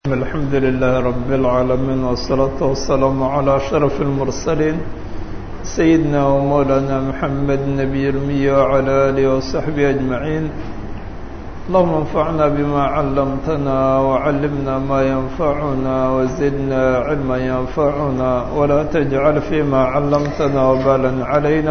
الحمد لله رب العالمين والصلاة والسلام على أشرف المرسلين سيدنا ومولانا محمد النبي الأمي وعلى آله وصحبه أجمعين. اللهم انفعنا بما علمتنا وعلمنا ما ينفعنا وزدنا علما ينفعنا ولا تجعل فيما علمتنا وبالا علينا.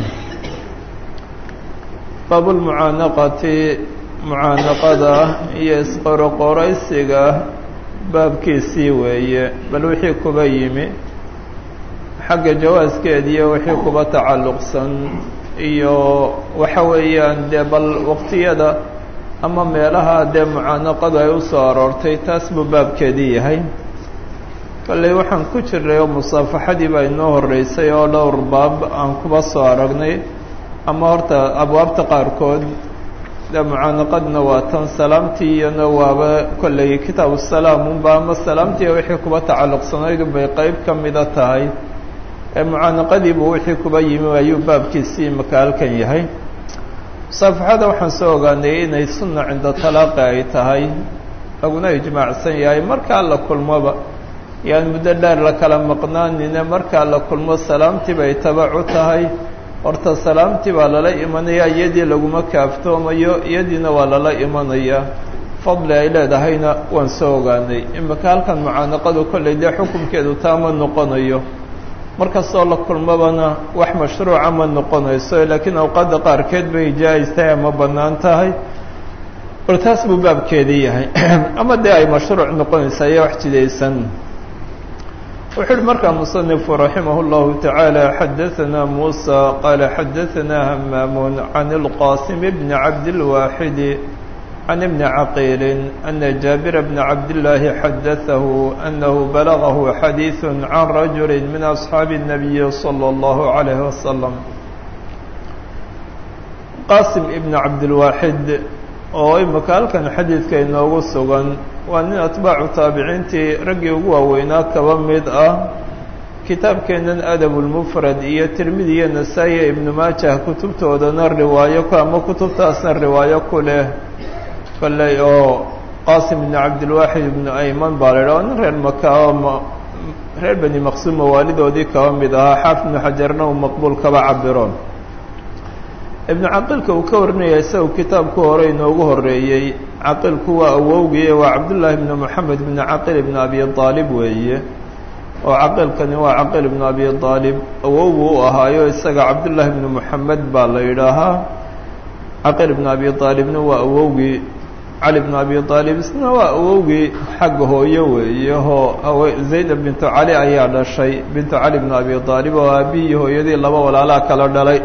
باب المعانقة mucaanaqada iyo isqoroqoraysiga baabkiisii weeye, bal wixii kuba yimi xagga jawaaskeediiyo wixii kuba tacalluqsan iyo waxa weeyaan dee bal waqtiyada ama meelaha dee mucaanaqadu ay u soo aroortay taas buu baabkeedii yahay. kolley waxaan ku jirnay oo musaafaxadii baa inoo horreysay oo dhowr baab aan kuba soo aragnay, ama horta abwaabta qaarkood mucaanaqadna waa tan, salaamtii iyana waaba kolley kitaabu salaam unba ama salaamtii wixii kuba tacalluqsanayd bay qeyb ka mida tahay. mucaanaqadiibu wixii kuba yimi ayuu baabkiisii imaka halkan yahay. musaafaxada waxaan soo ogaanay inay sunna cinda talaaqi ay tahay, laguna ijmaacsan yahay markaa la kulmoba yaan muddo dheer la kala maqnaanine markaa la kulmo salaamtii bay tabacu tahay. horta salaamtii baa lala imanayaa, iyadii laguma kaaftoomayo, iyadiina waa lala imanayaa. fadli ay leedahayna waan soo ogaanay. imika halkan mucaanaqadu kolley dee xukunkeedu taa ma noqonayo, markastoo la kulmabana wax mashruuca ma noqonayso, laakiin awqaadda qaarkeed bay jaa-is tahay ama bannaan tahay. bal taas buu baabkeedii yahay ama dee ay mashruuc noqonaysa ayaa wax jidaysan. wuxuu uhi markaa muصنifu raximah الlahu taعaalى xadaثna muسى qaala xadaثna hamaamun can اlqasim bni cabdilwaaxidi can ibni caqiili ana jaabira bna cabdillaahi xadaثahu anahu balagahu xadiiث can rajuli min asxaabi الnabiyi salى اllahu عalayhi wasalam. qasim ibn cabdilwaaxid oo imika halkan xadiidka inoogu sugan waa nin atbaacu taabiciintii raggii ugu waaweynaa kaba mid ah. kitaabkeennan adabulmufrad iyo tirmidi iyo nasaa-i ibnu maajah kutubtoodana riwaayo ku ama kutubtaasna riwaayo ku leh kolley oo qaasim ibnu cabdilwaaxid ibnu ayman baa la idhaha nin reer maka oo reer beni maqsuum mawaalidoodii kaba mid ahaa. xaafid ibnu xajarna uu maqbuul kaba cabiro. ibnu caqiilka uu ka warinaya isagu kitaabku hore inoogu horreeyey. caqiilku waa awowgii, waa cabdullaahi ibnu moxamed ibnu caqiil ibnu abi aalib weeye, oo caqiilkani waa caqiil ibnu abi aalib awowgu u ahaayo isaga cabdullaahi ibnu moxamed baa la yidhaahaa. caqiil ibnu abi aalibna waa awowgii cali ibnu abi aalib, isna waa awowgii xagga hooyo weeye oo zaynab bintu cali ayaa dhashay, bintu cali ibnu abi aalib oo aabihii hooyadii laba walaalaa kala dhalay.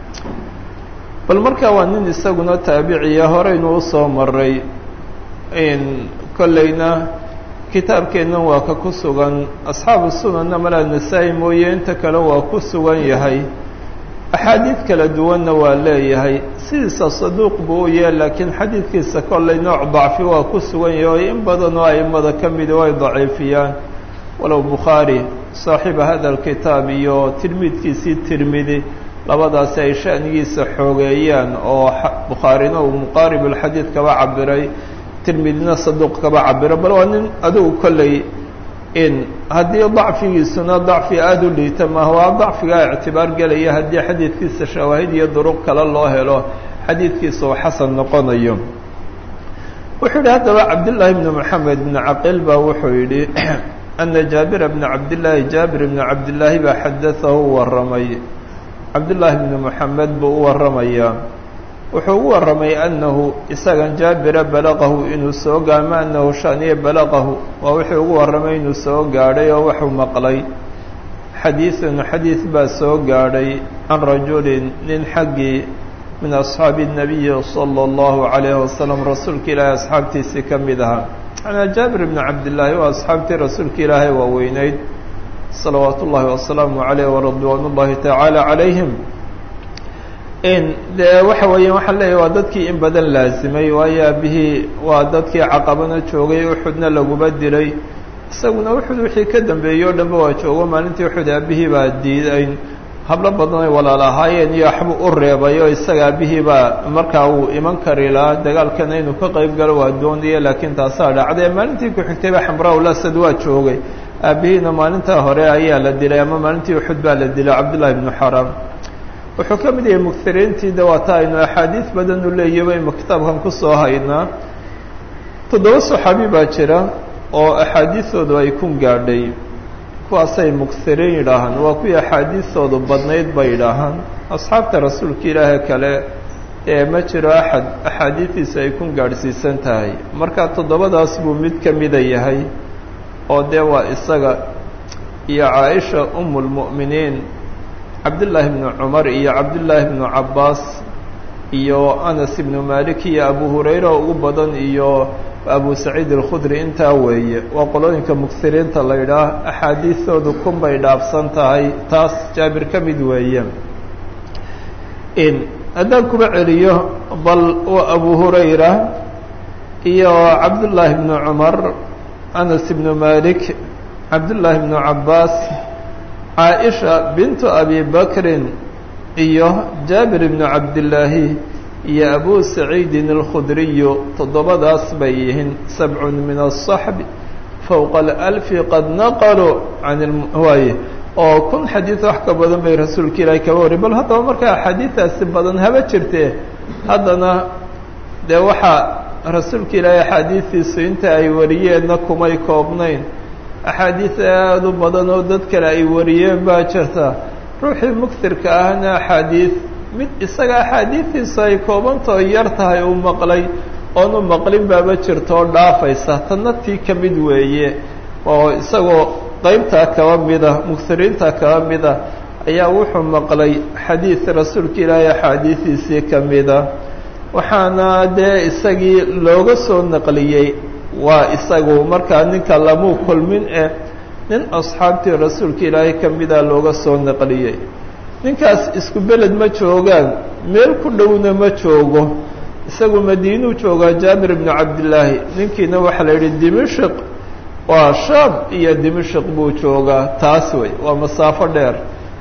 bal markaa waa nin isaguna taabiciya, horeynu u soo maray. kolleyna kitaabkeennan waa ka ku sugan, asxaabu sunanna malaa nasaa-i mooye inta kale waa ku sugan yahay. axaadiid kala duwanna waa leeyahay. sidiisa saduuq buu u yahay, laakiin xadiidkiisa kolley nooc dacfi waa ku sugan yahay oo in badan oo aimada ka mida way daciifiyaan. walow bukhaari saaxiiba hada alkitaab iyo tilmiidkiisii tirmidi labadaasi ay sha'nigiisa xoogeeyaan, oo bukhaarina uu muqaarib alxadiid kaba cabiray, tirmidina saduuq kaba cabiro. bal waa nin adugu kolley in haddii dacfigiisuna dacfi aada u liita maaha, waa dacfigaa ictibaar gelaya haddii xadiidkiisa shawaahid iyo duruq kale loo helo xadiidkiisa uu xasan noqonayo. wuxuu yidhi haddaba cabdillaahi bni moxamed bni caqiil baa wuxuu yidhi ana jaabira bna cabdillaahi, jaabir bni cabdillaahi baa xadaahu warramay. cabdullaahi bni moxamed buu u warramayaa. wuxuu ugu warramay annahu isagan jaabira balaqahu inuu soo gaama annahu shaniya balaqahu waa wuxuu ugu warramay inuu soo gaadhay oo wuxuu maqlay xadiiثun xadiid baa soo gaadhay can rajulin nin xaggii min asxaabi الnabiyi salى اllahu عalayhi wasalam, rasuulka ilaahay asxaabtiisii ka mid ahaa. manaa jaabir bni cabdillaahi waa asxaabtii rasuulka ilaahay waaweyneyd salawaat ullahi wasalaamu caleyh waridwaan ullahi tacaala calayhim. dee waxa weeye waxaan leeyahy waa dadkii in badan laasimay, waayo aabihii waa dadkii caqabana joogay, uxudna laguba dilay. isaguna uxud wixii ka dambeeyey o dhanba waa joogo. maalintii uxud aabihii baa diiday hablo badan ay walaal ahaayeen iyo waxba u reebay oo isaga aabihii baa markaa uu iman kari lahaa dagaalkana inuu ka qayb galo waa doonaya laakiin taasaa dhacday maalintii ku xigtay ba xamraa-ul asad waa joogay aabihiina maalintaa hore ayaa la dilay ama maalintii uxud baa la dilay cabdullahi ibnu xaram wuxuu ka mid yahay mugtiriintii dawaata aynu axaadiis badan u leeyahy baynu kitaabkan kusoo haynaa 7 saxaabi baa jira oo axaadiisoodu ay ku gaadhay kuwaasay mugtiriin yidhaahaan waa kuwii axaadiistoodu badnayd bay yidhaahaan asxaabta rasuulka ilaahay kale ee ma jiro axad axaadiistiisa ay ku gaadhsiisan tahay marka 7daas buu mid ka mida yahay oo dee waa isaga iyo caaisha umulmu'miniin cabdullaahi ibnu cumar iyo cabdullaahi ibnu cabbaas iyo anas ibnu malik iyo abu hurayra ugu badan iyo abu saciid alkhudri intaa weeye waa qolooyinka mugtiriinta la yidhaah axaadiistoodu kun bay dhaafsan tahay taas jaabir ka mid weeye haddaan kuba celiyo bal waa abu hurayra iyo cabdullaahi ibnu cumar anas ibnu malik cabdullaahi ibnu cabbaas caaisha bintu abi bakrin iyo jaabir ibnu cabdillaahi iyo abu saciidin alkhudriyu 7daas bay yihiin 7 min aلصaxbi fowqa 1000 qad naqaluu can waaye oo 1000 xadiid wax ka badan bay rasuulka ilaahay kaba wari bal haddaba markaa axaadiistaasi badan haba jirtee haddana dee waxaa rasuulka ilaahay axaadiistiisu inta ay wariyeenna kumay koobnayn axaadiis aad u badan oo dad kale ay wariyeen baa jirta ruuxii mugtirka ahna axaadiis mid isaga axaadiistiisu ay koobantao yar tahay uu maqlay oonu maqlin baaba jirto oo dhaafaysa tanna tii ka mid weeye oo isagoo qaybtaa kaba mida mugtiriinta kaba mida ayaa wuxuu maqlay xadiid rasuulka ilaahay axaadiistiisii ka mida waxaana dee isagii looga soo naqliyey waa isagu markaa ninka lamuu kulmin nin asxaabtii rasuulka ilaahay ka mida looga soo naqliyey ninkaas isku beled ma joogaan meel ku dhowna ma joogo isagu madiinuu joogaa jaabir ibnu cabdillaahi ninkiina waxaa la yidhi dimashq waa shaam iyo dimashq buu joogaa taas wey waa masaafo dheer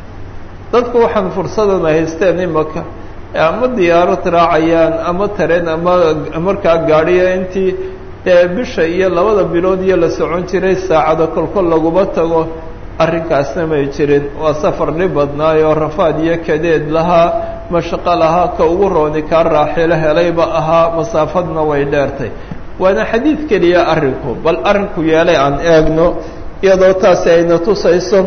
dadku waxaan fursadan ay haysteen imaka ama diyaarad raacayaan ama tareen ama markaa gaadhiya intii bisha iyo 2 bilood iyo la socon jiray saacada kolkol laguma tago arrinkaasna may jirin waa safar dhib badnaayoo rafaad iyo kadeed lahaa mashaqo lahaa ka ugu rooni kaa raaxilo helayba ahaa masaafadna way dheertay waana xadiid keliya arrinku bal arrinku yeelay aan eegno iyadoo taasi ayna tusayso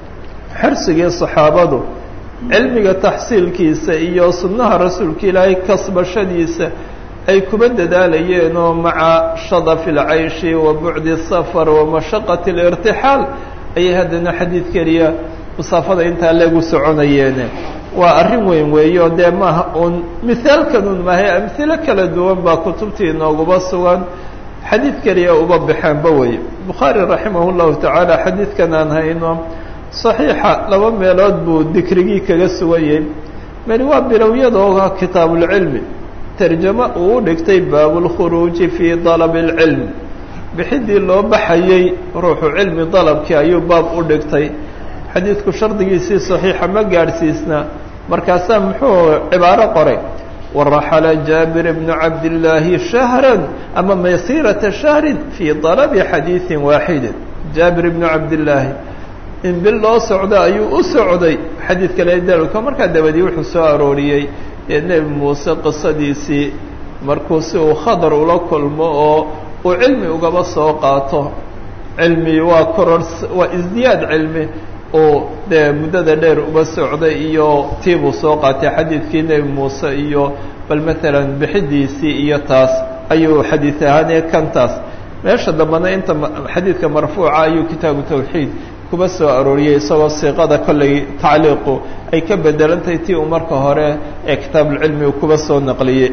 xirsigii saxaabadu cilmiga taxsiilkiisa iyo sunnaha rasuulka ilaahay kasbashadiisa ay kuba dadaalayeen oo maca shadafi alcayshi wa bucdi asafar wa mashaqati alirtixaal ayay haddana xadiid keliya masaafada intaa leegu soconayeene waa arrin weyn weeye oo dee maaha uun mihaalkanun maahay amhilo kala duwan baa kutubtii inooguba sugan xadiid keliya uba baxeenba weye bukhaari raximah llahu tacaala xadiidkan aan hayno saxiixa 2 meelood buu dikrigii kaga suganyay mani waa bilowyadooga kitaabulcilmi tarjamo uu u dhigtay baabulkhuruuji fii dalabi اlcilm bixidii loo baxayey ruuxu cilmi dalabkii ayuu baab u dhigtay xadiidku shardigiisii saxiixa ma gaadhsiisna markaasaa muxuu cibaaro qoray waraxala jaabir bnu cabdillaahi shahran ama masiirata shahrin fii dalabi xadiidin waaxidin jaabir ibnu cabdillaahi in bil loo socdo ayuu u socday xadiidka ledalka markaa dabadii wuxuu soo arooriyey ee nebi muuse qisadiisii markuu si uu khadar ula kulmo oo uu cilmi ugaba soo qaato cilmi waa waa isdiyaad cilmi oo dee muddada dheer uba socday iyo tiibuu soo qaatay xadiidkii nebi muuse iyo bal maalan bixidiisii iyo taas ayuu xadiid ahaanee kantaas meesha dambena inta xadiidka marfuuca ayuu kitaabu tawxiid kuba soo arooriyey isagoo siiqada kollay tacliiqu ay ka bedelantahay tii uu marka hore ee kitaabulcilmi uu kuba soo naqliyey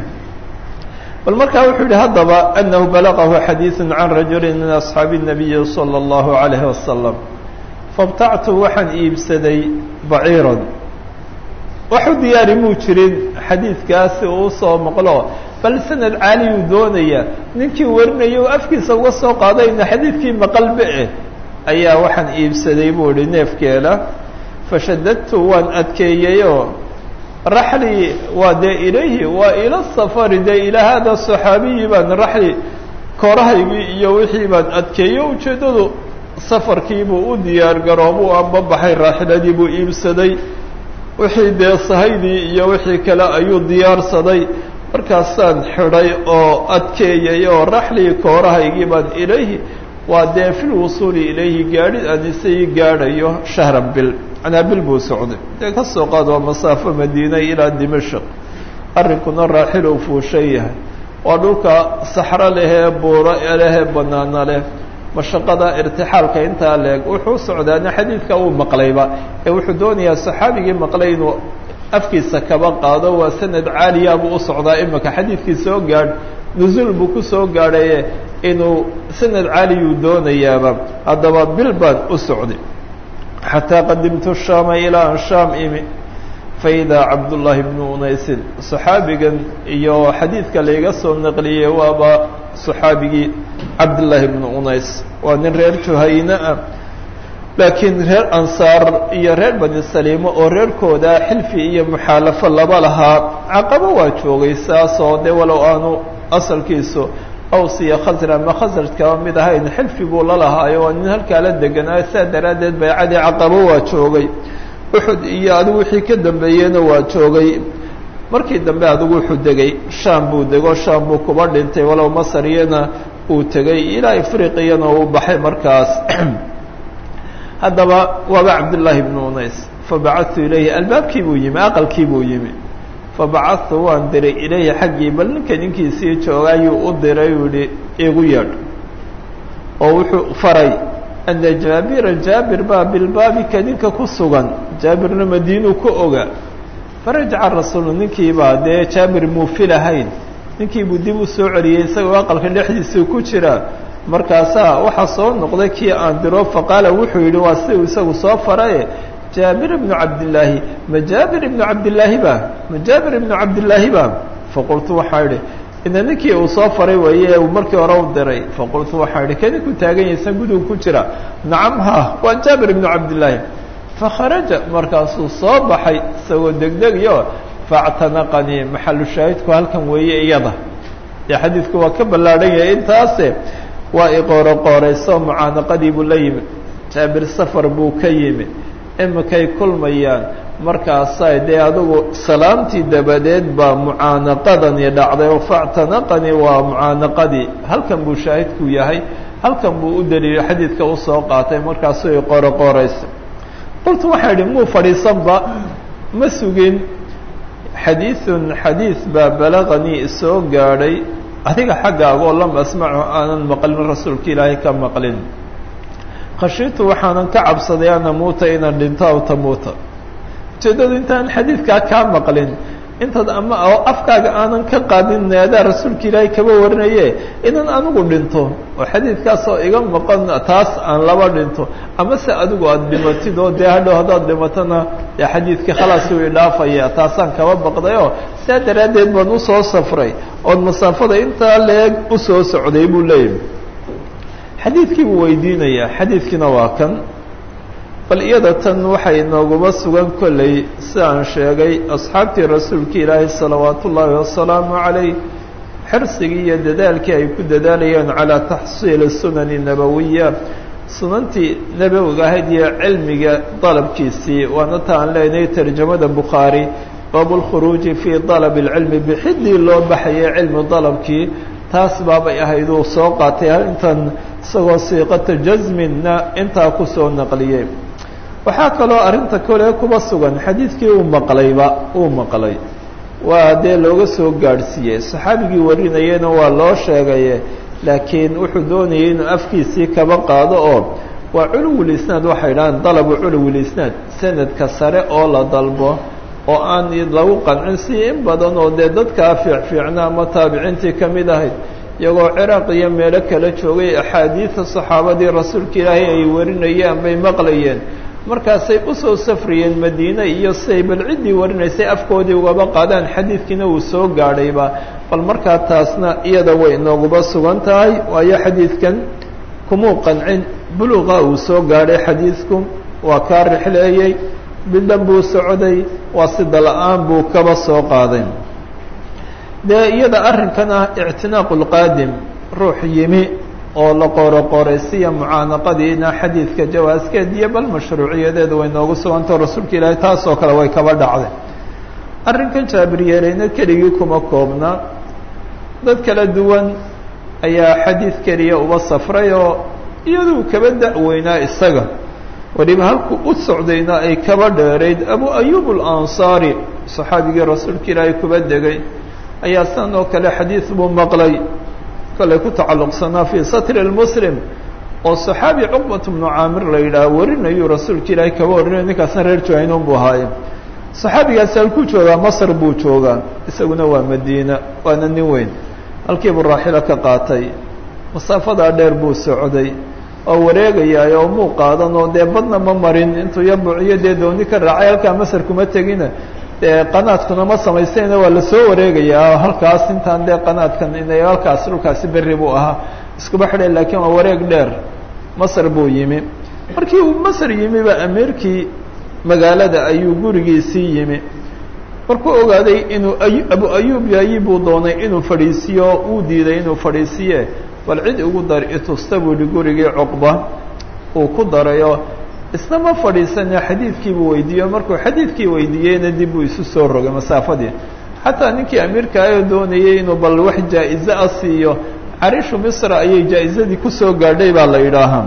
bal markaa wuxuu yihi haddaba anahu balagahu xadiiثu can rajuli min asxaabi الnabiyi salى اllahu عalayhi wasalam fabtactu waxaan iibsaday baciiran waxu diyaari muu jirin xadiidkaasi uu soo maqlo bal sanad caaliyuu doonaya ninkii warinaya u afkiisa uga soo qaadayna xadiidkii maqalbe ayaa waxaan iibsaday buu ihi neefkeela fashadadtu waan adkeeyeyoo raxlii waa dee ilayhi waa ila safari dee ilaa hada saxaabiyi baan raxli koorahaygii iyo wixii baan adkeeyo ujeeddadu safarkiibuu u diyaar garoobuu amba baxay raaxiladii buu iibsaday wixii dee sahaydii iyo wixii kale ayuu diyaarsaday markaasaan xidhay oo adkeeyay oo raxlii koorahaygii baan ilayhi waa dee fil wusuuli ilayhi gaadhid aan isagii gaadhayo shahran bil manaa bil buu socday dee ka soo qaad waa masaafo madiina ilaa dimashq arrinkuna raaxiluu fuushan yahay waa dhulka saxro lehee buuro lehee banaana leh mashaqada irtixaalka intaa leeg wuxuu socdaana xadiidka uu maqlayba ee wuxuu doonayaa saxaabigii maqlay inuu afkiisa kaba qaado waa sanad caaliya buu u socdaa imika xadiidkii soo gaadh nuzuul buu ku soo gaadhaye inuu sanad caaliyuu doonayaaba haddaba bil baan u socday xataa qadimtu shaama ilaa an shaam imi faidaa cabdullaahi bnu unaysin saxaabigan iyo xadiidka layga soo naqliyey waaba saxaabigii cabdullaahi bnu unays waa nin reer juhayne ah laakiin reer ansaar iyo reer bani saliimo oo reerkooda xilfi iyo muxaalafo laba lahaa caqabo waa joogay saasoo dee walow aanu asalkiisu aws iyo khasra ama khasraj kaba mid ahayn xilfiguu la lahaayo waa nin halkaa la deganaayo saa daraaddeed baycadii caqabo waa joogay uxud iyo adigu wixii ka dambeeyeyna waa joogay markii dambe adigu wuxuu degay shaam buu dego shaam buu kuba dhintay walow masar iyana uu tegay ilaa afriqiyana uu baxay markaas haddaba waaba cabdullaahi bnu unays fabacadtu ilayhi albaabkii buu yimi aqalkii buu yimi fabacadtu waan diray ilayhi xaggii bal ninka ninkiisii jooga ayuu u diray uu yihi igu yeedh oo wuxuu faray ana jaabira jaabir baa bilbaabika ninka ku sugan jaabirna madiinuu ku oga farajaca rasuulu ninkiibaa dee jaabir muu filahayn ninkiibuu dib u soo celiyey isagoo aqalka dhexdiisii ku jira markaasaa waxaa soo noqday kii aan diro faqaala wuxuu yidhi waa si uu isagu soo faraye jaabir ibnu cabdillaahi ma jaabir ibnu cabdillaahi ba ma jaabir ibnu cabdillaahi ba faqultu waxaa idhi ina ninkii uu soo faray weeye uu markii hore u diray faqultu waxaa idhi kaninku taagan yaysan gudugu ku jira nacam ha waa jaabir ibnu cabdillaahi fakharaja markaasuu soo baxay isagoo degdegiyo faactanaqanii maxalu shaahidku halkan weeye iyada dee xadiidku waa ka ballaadhan yahay intaase waa iqooroqoorayso mucaanaqadii buu la yimi jaabir safar buu ka yimi imikay kulmayaan markaasaa dee adigu salaamtii dabadeed baa mucaanaqadani dhacday oo faactanaqanii waa mucaanaqadii halkan buu shaahidku yahay halkan buu u daliilay xadiidka usoo qaatay markaasuu iqooroqooraysa qultu waxaa idhi muu fadhiisanba ma sugin xadiiثun xadiiث baa balaganii isoo gaadhay adiga xaggaagoo lam asmachu aanan maqlin rasuulka ilaahay ka maqlin khashiitu waxaanan ka cabsaday an amuuta inaan dhinto aw tamuuta ujeeddadu intaan xadiidkaa kaa maqlin intaad ama oo afkaaga aanan ka qaadin needaa rasuulka ilaahay kaba warinaye inaan anigu dhinto oo xadiidkaasoo iga maqan taas aan laba dhinto ama se adigu aada dhimatid oo dee hadhow haddaad dhimatona dee xadiidkii khalaas uu idhaafaya taasaan kaba baqdayoo saa daraaddeed baan usoo safray oon masaafada intaa leeg usoo socday buu leeyahy xadiidkii buu weydiinayaa xadiidkiina waa kan bal iyada tan waxay inooguma sugan kolley si aan sheegay asxaabtii rasuulka ilaahay salawaatu ullaahi wasalaamu calayh xirsigii iyo dadaalkii ay ku dadaalayeen calaa taxsiili sunani nabawiya sunantii nabowiga ahayd iyo cilmiga dalabkiisii waana ta aan leenahay tarjamada bukhaari baabulkhuruuji fii dalab اlcilmi bixidii loo baxayay cilmi dalabkii taas baabay ahayd uu soo qaatay intan isagoo siiqata jasminna intaa kusoo naqliyey waxaa kaloo arrinta kole kuba sugan xadiidkii uu maqlay waa dee looga soo gaadhsiiyey saxaabigii warinayena waa loo sheegaye laakiin wuxuu doonayay inuu afkiisii kaba qaado oo waa culuwulisnaad waxay dhahaan dalabu culuwulisnaad sanadka sare oo la dalbo oo aan lagu qancin si in badan oo dee dadkaa fiicfiicna ama taabiciintii ka mid ahayd iyagoo ciraaq iyo meelo kala joogay axaadiida saxaabadii rasuulka ilaahay ay warinayeen bay maqlayeen markaasay usoo safriyeen madiine iyo siay bal ciddii warinaysay afkoodii ugaba qaadaan xadiidkiina uu soo gaadhayba bal markaa taasna iyada way inooguba sugan tahay waayo xadiidkan kumuu qancin buluqa uu soo gaadhay xadiidku waa kaa rixleeyey bidan buu socday waa sida la-aan buu kaba soo qaaday dee iyada arrinkan ah ictinaaqu lqaadim ruux yimi oo la qooroqooraysiya mucaanaqadiina xadiidka jawaaskeed iyo bal mashruuciyadeeda way noogu sugantao rasuulka ilaahay taasoo kale way kaba dhacday arrinkan jaabir yeelayna keligii kuma koobna dad kala duwan ayaa xadiid keliya uba safray oo iyaduu kaba da-weynaa isaga waliba halkuu u socdayna ay kaba dheerayd abu ayub alansaari saxaabigii rasuulka ilaahay kuba degay ayaa sidan oo kale xadiid buu maqlay kale ku tacalluqsanaa fii satri lmuslim oo saxaabi cuqbat bnu caamir la yidhaah warinayuu rasuulka ilaahay kaba warinayo ninkaasna reer juhaynuun buu ahaaye saxaabigaasi halkuu joogaa masr buu joogaa isaguna waa madiina waana nin weyn halkiibuu raaxilo ka qaatay masaafadaa dheer buu socday oo wareegayaay oo muu qaadan oo dee badna ma marin intuu yabuciyo dee dooni ka raacay halkaa masar kuma tegina dee qanaadkuna ma samaystayna waa lasoo wareegayaa halkaas intaan dee qanaadkan inay halkaas dhulkaasi berri buu ahaa iskuba xidhay laakiin waa wareeg dheer masr buu yimi markii uu masr yimiba amiirkii magaalada ayuu gurigiisii yimi markuu ogaaday inuu abu ayub yayi buu doonay inuu fadhiisiyo uu diiday inuu fadhiisiye bal cid ugu dar itusta buu hi gurigii cuqba uu ku darayo isna ma fadhiisane xadiidkiibuu weydiiyo markuu xadiidkii weydiiyeyna dib buu isu soo rogay masaafadii xataa ninkii amiirka ayoo doonayay inuu bal wax jaa-ize a siiyo carishu misra ayay jaa-izadii kusoo gaadhay baa la yidhaahaa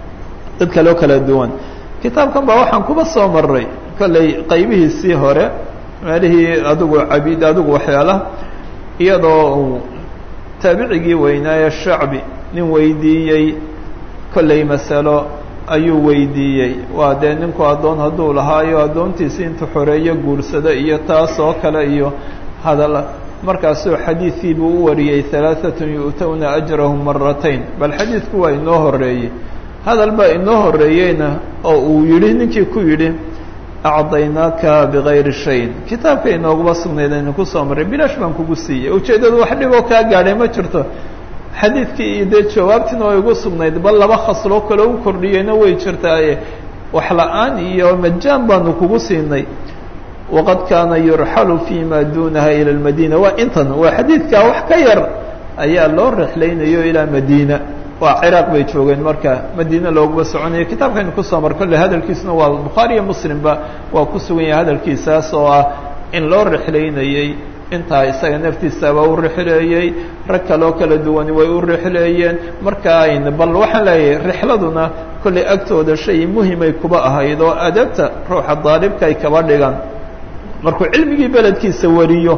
dad kaleo kala duwan kitaabkan baa waxaan kuba soo maray kollay qaybihiisii hore meelihii adigu cabid adigu waxyaalaha iyadoo uu taabicigii weynaaye shacbi nin weydiiyey kollay masalo ayuu weydiiyey waa dee ninku addoon hadduu lahaayo addoontiisi intuu xoreeyo guursado iyo taas oo kale iyo hadal markaasuu xadiidkii buu u wariyey halaaatun yu'towna ajrahum maratayn bal xadiidku waa inoo horeeyey hadal baa inoo horeeyeyna oo uu yidhi ninkii ku yidhi acdaynaaka bigayri shayin kitaabka inooguma sugnayd aynu ku soo marray bilaash baan kugu siiyey ujeeddadu wax dhiboo kaa gaadhay ma jirto xadiidkii iyo dee jawaabtiina way igu sugnayd bal laba khasloo kale u kordhiyeyna way jirtaaye wax la-aan iyo majaan baanu kugu siinay waqad kaana yurxalu fi ma duunaha ila lmadiina waa intan waa xadiidkaa wax ka yar ayaa loo rexlaynayo ilaa madiina waa ciraaq bay joogeen marka madiina looguma soconayo kitaabkaynu kusoo mar kolle hadalkiisuna waa bukhaari iyo muslimba waa ku sugan yahay hadalkiisaas oo ah in loo rexlaynayey intaa isaga naftiisaba u rexleeyey rag kaloo kala duwani way u rexleeyeen marka ayn bal waxaan leeyahay rexladuna kollay agtooda shay muhimay kuba ahayd oo adabta ruuxa daalibka ay kaba dhigan markuu cilmigii beledkiisa wariyo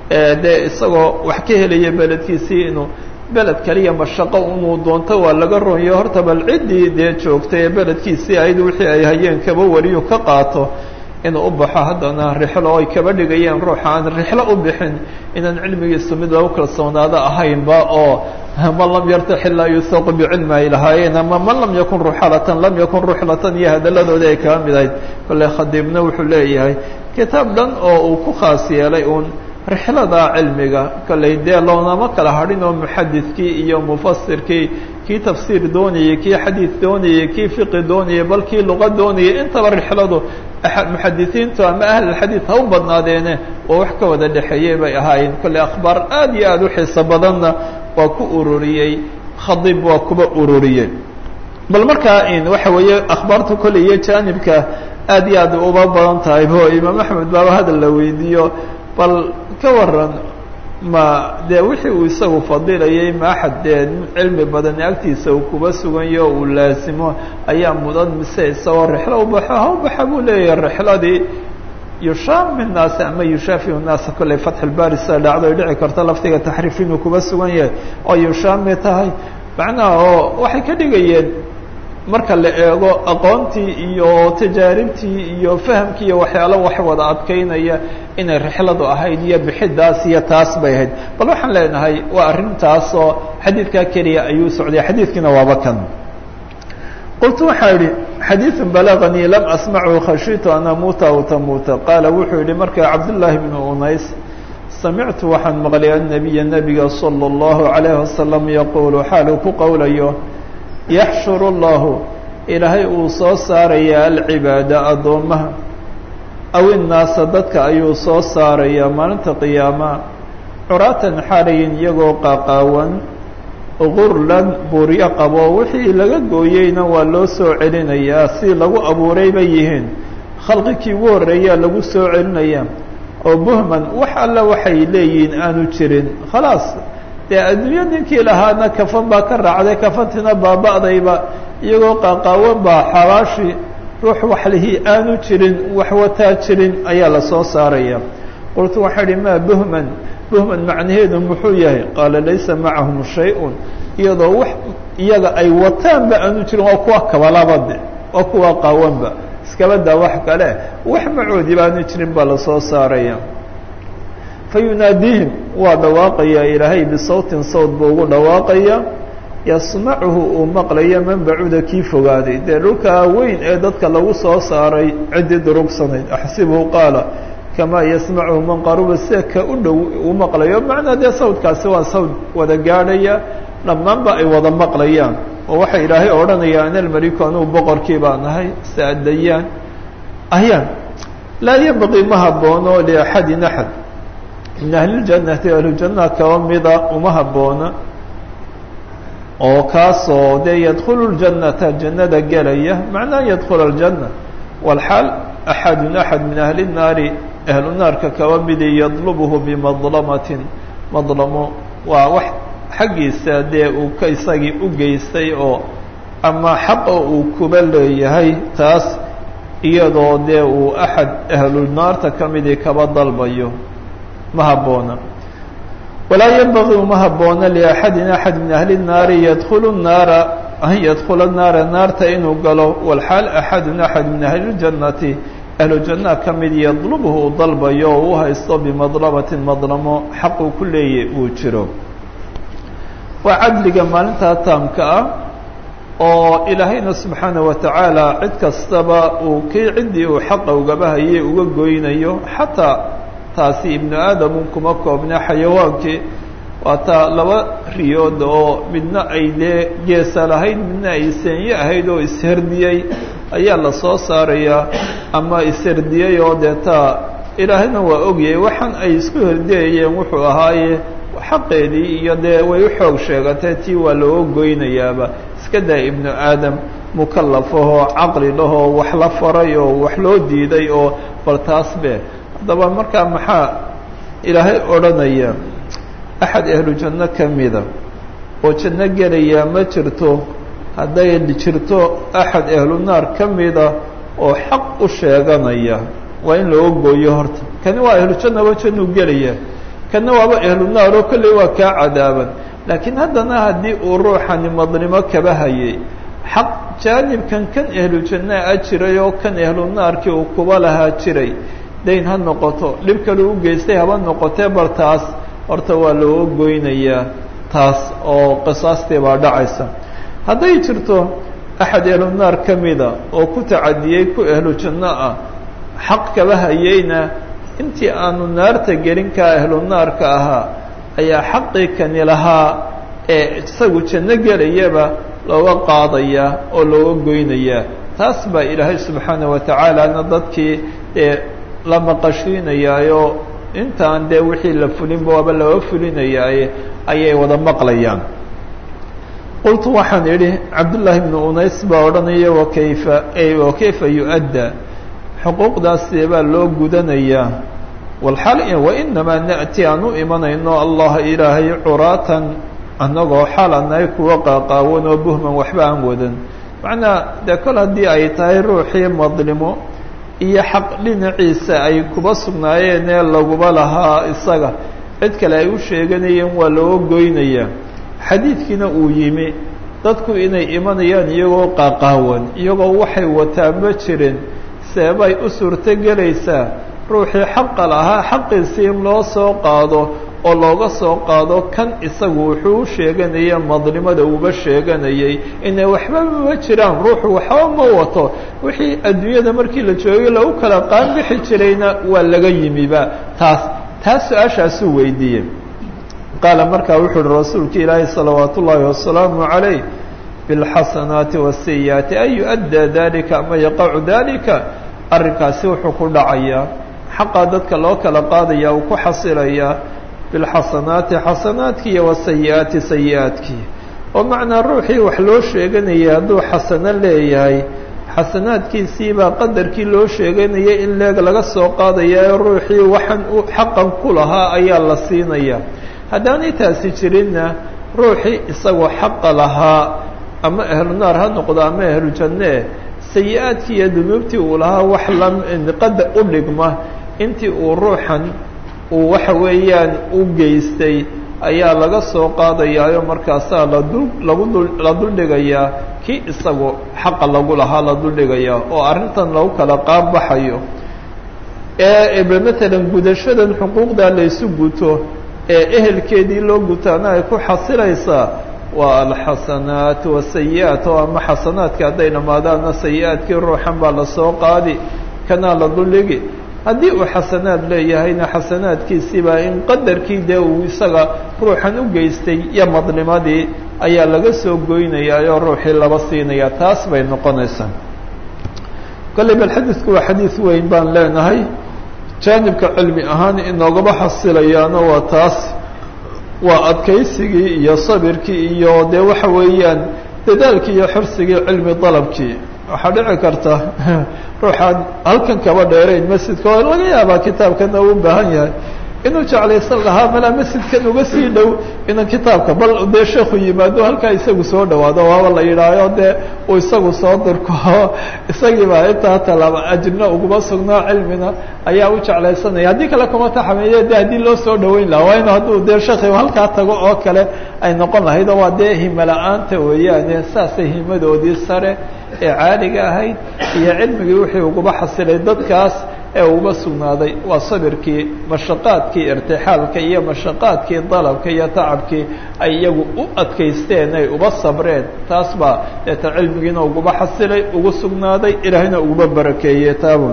dee isagoo wax ka helaya beledkiisii inuu beled kaliya mashaqo inuu doonto waa laga ronyo horta bal ciddii dee joogtay ee beledkiisii ayd wixii ay hayeen kaba wariyo ka qaato inuu u baxo haddana rixlo ay kaba dhigayeen ruuxa aan rixlo u bixin inaan cilmigiisu mid lagu kalsoonaado ahaynba oo man lam yartaxil laa yusaaqu bicilmi ay lahaayeen ama man lam yakun ruxalatan lam yakun ruxlatan iyo hadalladoodii ay kaba mid ahayd kolle khadiibna wuxuu leeyahay kitaab dhan oo uu ku khaas yeelay uun rixlada cilmiga kollay dee loonama kala hadhin oo muxadidkii iyo mufasirkii kii tafsiir doonayey kii xadiid doonayey kii fiqi doonayey bal kii luqa doonayey intaba rixladu muxadisiintu ama ahlulxadiid ha u badnaadeene oo wax ka wada dhexeeyey bay ahaayeen kolley akhbaar aad iyo aada u xiiso badanna waa ku ururiyey khadiib waa kuba ururiyey bal markaa waxa weeye akhbaarta kolley iyo jaanibka aad iyo aad uba badan tahay bo imaam axmed baaba hadal la weydiiyo bal ka waran ma dee wixii uu isagu fadilayay ma axad dee cilmi badani agtiisa uu kuba suganyo uu laasimo ayaa mudan mise isagoo rixlo u baxo ha u baxa buu leeyahay rixladii yushaami nnaasi ama yushaafiu nnaasa kolley fatxulbaari sida dhacdo ay dhici karto laftiga taxriif inuu kuba sugan yahay oo yushaami tahay macnaha oo waxay ka dhigayeen marka la eego aqoontii iyo tajaaribtii iyo fahamkii iyo waxyaalo wax wada adkaynaya inay rixladu ahayd iyo bixidaas iyo taas bay ahayd bal waxaan leenahay waa arrintaasoo xadiidkaa keliya ayuu socday xadiidkiina waaba kan qultu waxaa idhi xadiiثu balaganii lam asmachu khashiitu an amuuta aw tamuuta qaala wuxuu yihi marka cabdullaahi bnu unays samictu waxaan maqlay annabiya nebiga salى اllahu عalayه wasalam yaquulu xaaluu ku qowlayo yaxshuru اllahu ilaahay uu soo saaraya alcibaada addoommaha aw innaasa dadka ayuu soo saarayaa maalinta qiyaama curaatan xaalayin iyagoo qaaqaawan gurlan buuryo qabo wixii laga gooyeyna waa loo soo celinayaa si lagu abuuray bay yihiin khalqikii ugu horreeyaa lagu soo celinaya oo buhman wax alla waxay leeyihiin aanu jirin khalaas dee adduunyo ninkii lahaana kafan baa ka raacday kafantiina baaba'dayba iyagoo qaaqaawan baa xabaashii ruux waxlihii aanu jirin wax wataa jirin ayaa la soo saaraya qultu waxaa idhi maa buhman buhman macnaheedu muxuu yahay qaala laysa macahum shay-un iyadoo wax iyaga ay wataanba aanu jirin waa kuwa kabalabade waa kuwa qaawanba iskabadaa wax kale wax macoodi baanu jirin baa lasoo saaraya fa yunaadiihim waa dhawaaqayaa ilaahay bisawtin sawt buu ugu dhawaaqaya yasmacuhu uu maqlaya man bacuda kii fogaaday dee dhulkaa weyn ee dadka lagu soo saaray ciddii durugsanayd axsibuhu qaala kamaa yasmacuhu man qaruba sida ka u dhow uu maqlayo macnaa dee sawdkaasi waa sawd wada gaadhaya dhammaanba ay wada maqlayaan oo waxay ilaahay odhanaya ana almaliku anugu boqorkii baa nahay saadayaan ahyaan laa yanbaqii ma haboono liaxadin axad min ahliljannati ahlujannaha kaba mida uma habboona oo kaasoo dee yadkhulu ljannata jannada gelaya macnaa yadkhula aljanna walxaal axadun axad min ahli nnaari ahlu naarka kaba midi yadlubuhu bimadlamatin madlamo waa wax xaggiisa dee uu ka isagii u geystay oo ama xaqa uu kuba leeyahay taas iyadoo dee uu axad ahlu naarta ka midii kaba dalbayo ma habboona walaa yanbagii uma habboona liaxadin axad min ahli nnaari yadkhulu naara an yadkhula naara naarta inuu galo walxaal axadun axad min ahli ljannati ahlu jannaha ka mid yadlubuhu uu dalbayo oo u haysto bimadlamatin madlamo xaquu ku leeyahy uu jiro waa cadliga maalintaa taamka ah oo ilaahayna subxaana wa tacaala cid kastaba uu kii ciddii uu xaqa ugaba hayay uga goynayo xataa taasi ibnu aadamun kuma koobna xayawaankii waataa laba riyood oo midna ay dee geesa lahayd midna ay seenye ahayd oo isherdiyey ayaa la soo saarayaa ama isherdiyey oo dee taa ilaahayna waa ogyahay waxaan ay isku herdiyayeen wuxuu ahaaye xaqeedii iyo dee way u xoog sheegatay tii waa looga goynayaaba iska daa ibnu aadam mukallafahoo caqli lahoo wax la faray oo wax loo diiday oo bal taas be haddaba markaa maxaa ilaahay odhanaya axad ahlu janno ka mida oo janno gelayaa ma jirto hadday jirto axad ahlu naar ka mida oo xaq u sheeganaya waa in looga gooyo horta kani waa ahlu jannaba jannuu gelaya kana waaba ahlu naar oo kolley waa kaa cadaaban laakiin haddana haddii uu ruuxani madlimo kaba hayay xaq jaanibkan kan ahlu jannaa a jiray oo kan ahlu naarkii uu kuba lahaa jiray dayn ha noqoto dhib kale u geystay haba noqotee bal taas horta waa looga goynayaa taas oo qisaastii baa dhacaysa hadday jirto axad ahlu naar ka mida oo ku tacadiyey ku ahlu janno ah xaq kaba hayeyna intii aanu naarta gelinkaa ahlu naarka ahaa ayaa xaqii kani lahaa ee isagu janno gelayaba looga qaadayaa oo looga goynayaa taas baa ilaahay subxaana wa tacaalana dadkii la maqashiinayaayo intaan dee wixii la fulinba waaba looga fulinayaaye ayay wada maqlayaan qultu waxaan idhi cabdullaahi bnu unays baa odhanaya wakayfa yu-addaa xuquuqdaasee baa loo gudanayaa walxaal wainamaa na'ti aan u imanayno allaha ilaahay curaatan annagoo xaal anahay kuwa qaaqaawan oo buhman waxba aan wadan macnaa dee kol haddii ay tahay ruuxii madlimo iyo xaq dhinaciisa ay kuba sugnaayeen ee laguba lahaa isaga cid kale ay u sheeganayeen waa looga goynayaa xadiidkiina uu yimi dadku inay imanayaan iyagoo qaaqaawan iyagoo waxay wataan ma jirin seebay u suurto gelaysaa ruuxii xaqa lahaa xaqiisii in loo soo qaado oo looga soo qaado kan isagu wuxuu u sheeganaya madlimada uuba sheeganayay inay waxba ma jiraan ruuxu waxba ma wato wixii adduunyada markii la joogay lagu kala qaanbixi jirayna waa laga yimiba taas su-aashaasuu weydiiyey qaala markaa wuxuu uhi rasuulka ilaahi salawaat ullaahi wasalaamu calayh bilxasanaati wasayi'aati an yu-addaa dalika ama yaqacu dalika arrinkaasi wuxuu ku dhacayaa xaqaa dadka loo kala qaadaya uu ku xasilayaa bilxasanaati xasanaadkii iyo wasayi-aati sayi-aadkii oo macnaa ruuxii wax loo sheeganaya hadduu xasano leeyahay xasanaadkiisiibaa qadarkii loo sheeganayay in leeg laga soo qaadaya ee ruuxii waxaan u xaqan ku lahaa ayaa la siinaya haddaanay taasi jirinna ruuxii isagoo xaqa lahaa ama ahlu naar ha noqdo ama ahlu janne sayi-aadkii iyo dunuubtii uu lahaa wax qadar u dhigma intii uu ruuxan uu waxa weeyaan u geystay ayaa laga soo qaadayaayo markaasaa la duldhigayaa kii isagu xaqa lagu lahaa la duldhigayaa oo arrintan lagu kala qaabbaxayo ee matalan gudashadan xuquuqda laysu guto ee ehelkeedii loo gutaana ay ku xasilaysaa waa alxasanaat wasayi-aat oo ama xasanaadka hadday dhamaadaana sayi-aadkii ruuxan baa lasoo qaadi kanaa la duldhigi haddii uu xasanaad leeyahayna xasanaadkiisiibaa in qadarkii dee uu isaga ruuxan u geystay iyo madnimadii ayaa laga soo goynayaayoo ruuxii laba siinaya taas bay noqonaysaa kolley bal xadiidku waa xadiid weyn baan leenahay jaanibka cilmi ahaan inoogaba xasilayaana waa taas waa adkaysigii iyo sabirkii iyo dee waxa weeyaan dadaalkii iyo xirsigii cilmi dalabkii waxaa dhici karta ruuxaan halkan kaba dheerayn masjidka oo laga yaabaa kitaabkana uu baahan yahay inuu jeclaysan lahaa malaa masjidkan uga sii dhow inuu kitaabka bal dee sheekhu yimaado halkaa isagu soo dhawaado waaba la yidhaaho dee uu isagu soo dirko isagiibaa intaa talaaba ajrina uguma sugnaa cilmina ayaa u jeclaysanaya haddii kale kuma taxameeye de haddii loo soo dhaweyn lahaa waa inu hadduu dee sheekhi halkaa tago oo kale ay noqon lahayd oo waa dee himo la-aanta weeyaane saasay himadoodii sare ee caaliga ahayd iyo cilmigii wixii uguba xasilay dadkaas ee uba sugnaaday waa sabirkii mashaqaadkii irtixaalka iyo mashaqaadkii dalabka iyo tacabkii ay iyagu u adkaysteen ay uba sabreen taas baa deeta cilmigiina uguba xasilay ugu sugnaaday ilaahayna uguba barakeeyey taabun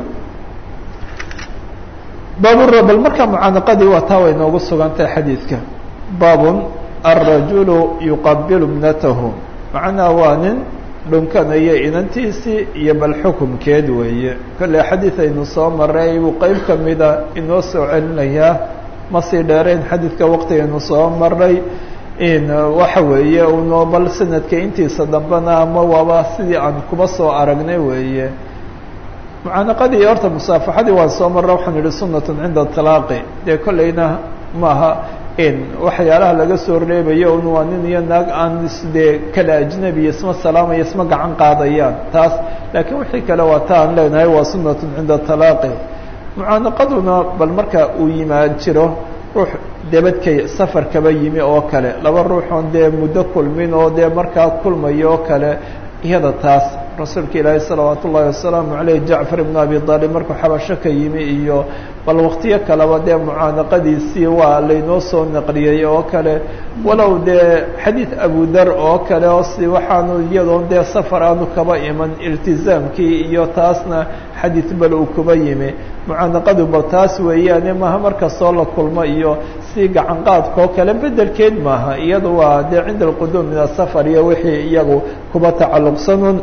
baabura bal markaa mucaanaqadii waa taa way noogu sugantahay xadiidka baabun alrajulu yuqabilu ibnatahu macnaa waa nin dhunkanaya inantiisii iyo bal xukumkeed weeye kolley xadiid aynu soo maray buu qeyb ka mida inoo soo celinayaa ma sii dheerayn xadiidka waqtigaynu soo maray waxa weeye uno bal sanadka intiisa dambena ama waaba sidii aan kuba soo aragnay weeye mucaanaqadii horta musaafaxadii waan soo marra waxaan idhi sunnatun cinda talaaqi dee kolleyna maaha waxyaalaha laga soo reebayo un waa nin iyo naag aan isdee kala ajnabiya isma salaamaya isma gacan qaadayaan taas laakiin wixii kale waa ta aan leenahay waa sunnatun cinda talaaqi mucaanaqaduna bal marka uu yimaad jiro ruux debadkay safar kaba yimi oo kale laba ruuxoon dee muddo kulmin oo dee markaa kulmayo oo kale iyada taas rasuulka ilaahay salawaat ullaahi wasalaamu caleyh jacfar ibnu abi aalib markuu xabasho ka yimi iyo bal waktiyo kaleba dee mucaanaqadiisii waa laynoo soo naqliyey oo kale walow dee xadiid abudar oo kale oo si waxaanu iyadoon dee safar aanu kaba iman iltizaamkii iyo taasna xadiid bal uu kuba yimi mucaanaqadu bal taas weeyaane maaha markastoo la kulmo iyo si gacan qaadka oo kale bedelkeed maaha iyadu waa dee cinda alquduum min asafar iyo wixii iyagu kuba tacalluqsanun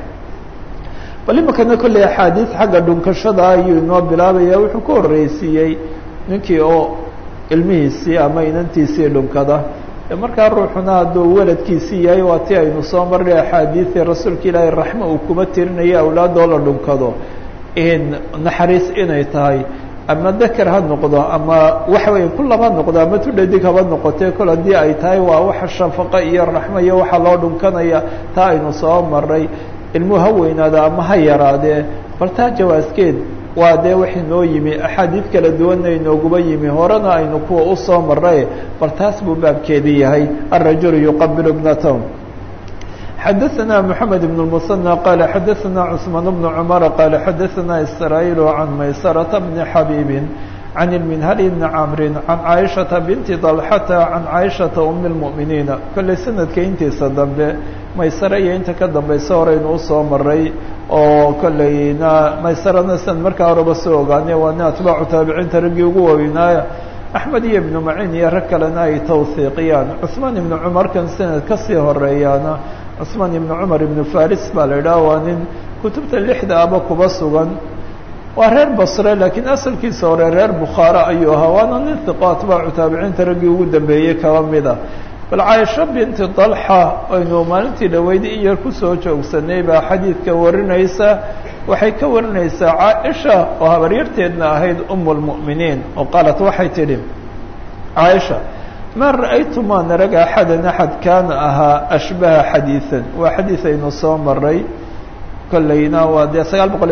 bal imakana kolley axaadiid xagga dhunkashada ayuu inoo bilaabaya wuxuu ku horreysiiyey ninkii oo ilmihiisii ama inantiisii dhunkada markaa ruuxuna hadduu waladkiisii yahay waa ti aynu soo marray axaadiidii rasuulka ilaahay raxma uu kuma tirinaya awlaadoo la dhunkado naxariis inay tahay ama dakar ha noqdo ama waxa weeye kullaba noqdo ama tudhadig haba noqotee kol haddii ay tahay waa waxa shafaqo iyo raxmo iyo waxa loo dhunkanaya taa aynu soo maray ilmuhu ha weynaada ama ha yaraadee bal taa jawaaskeed waa dee waxay noo yimi axaadiid kala duwanna inooguba yimi horena aynu kuwa usoo maray bal taas buu baabkeedii yahay alrajulu yuqabilu ibnatahu xadaثna mحamed بن المثنى qال xadaثna cثmaan بن cmر qال xadaثna isrايل عan maysرة بن xabيب عan المنhل بن cmr عan caiشhaةa بنti طلحة عan caiشhaةa أم المؤمiنiin kolley sanadka intiisa dambe maysare iyo inta ka dambaysa horeynu usoo maray oo kolleyna maysarana san markaa horeba soo ogaane waa nin atbaacu taabiciinta raggii ugu waweynaaya axmed iyo ibnu macin iyo rag kalena ay tawhiiqiyaan cثmaan ibnu cmar kan sanad kasii horeeyaana cثmaan ibnu cmar ibnu faris baa la idhaha waa nin kutubta lixda aba kuba sugan waa reer basre laakiin asalkiisa hore reer bukhaara ayuu ahaa waana nin hiqo atbaacu taabiciinta raggii ugu dambeeyey kaba mida bal caaisha binti dalxa aynu maalintii dhaweyd in yar kusoo joogsanay baa xadiidka warinaysa waxay ka warinaysaa caaisha oo habaryarteedna ahayd lmu'miniin oo qaalat waxay tidhi caaisha maa ra'aytu maan arag axadan axad kaana ahaa ashbaha xadiiثan waa xadiid aynu soo maray kollayna waa dee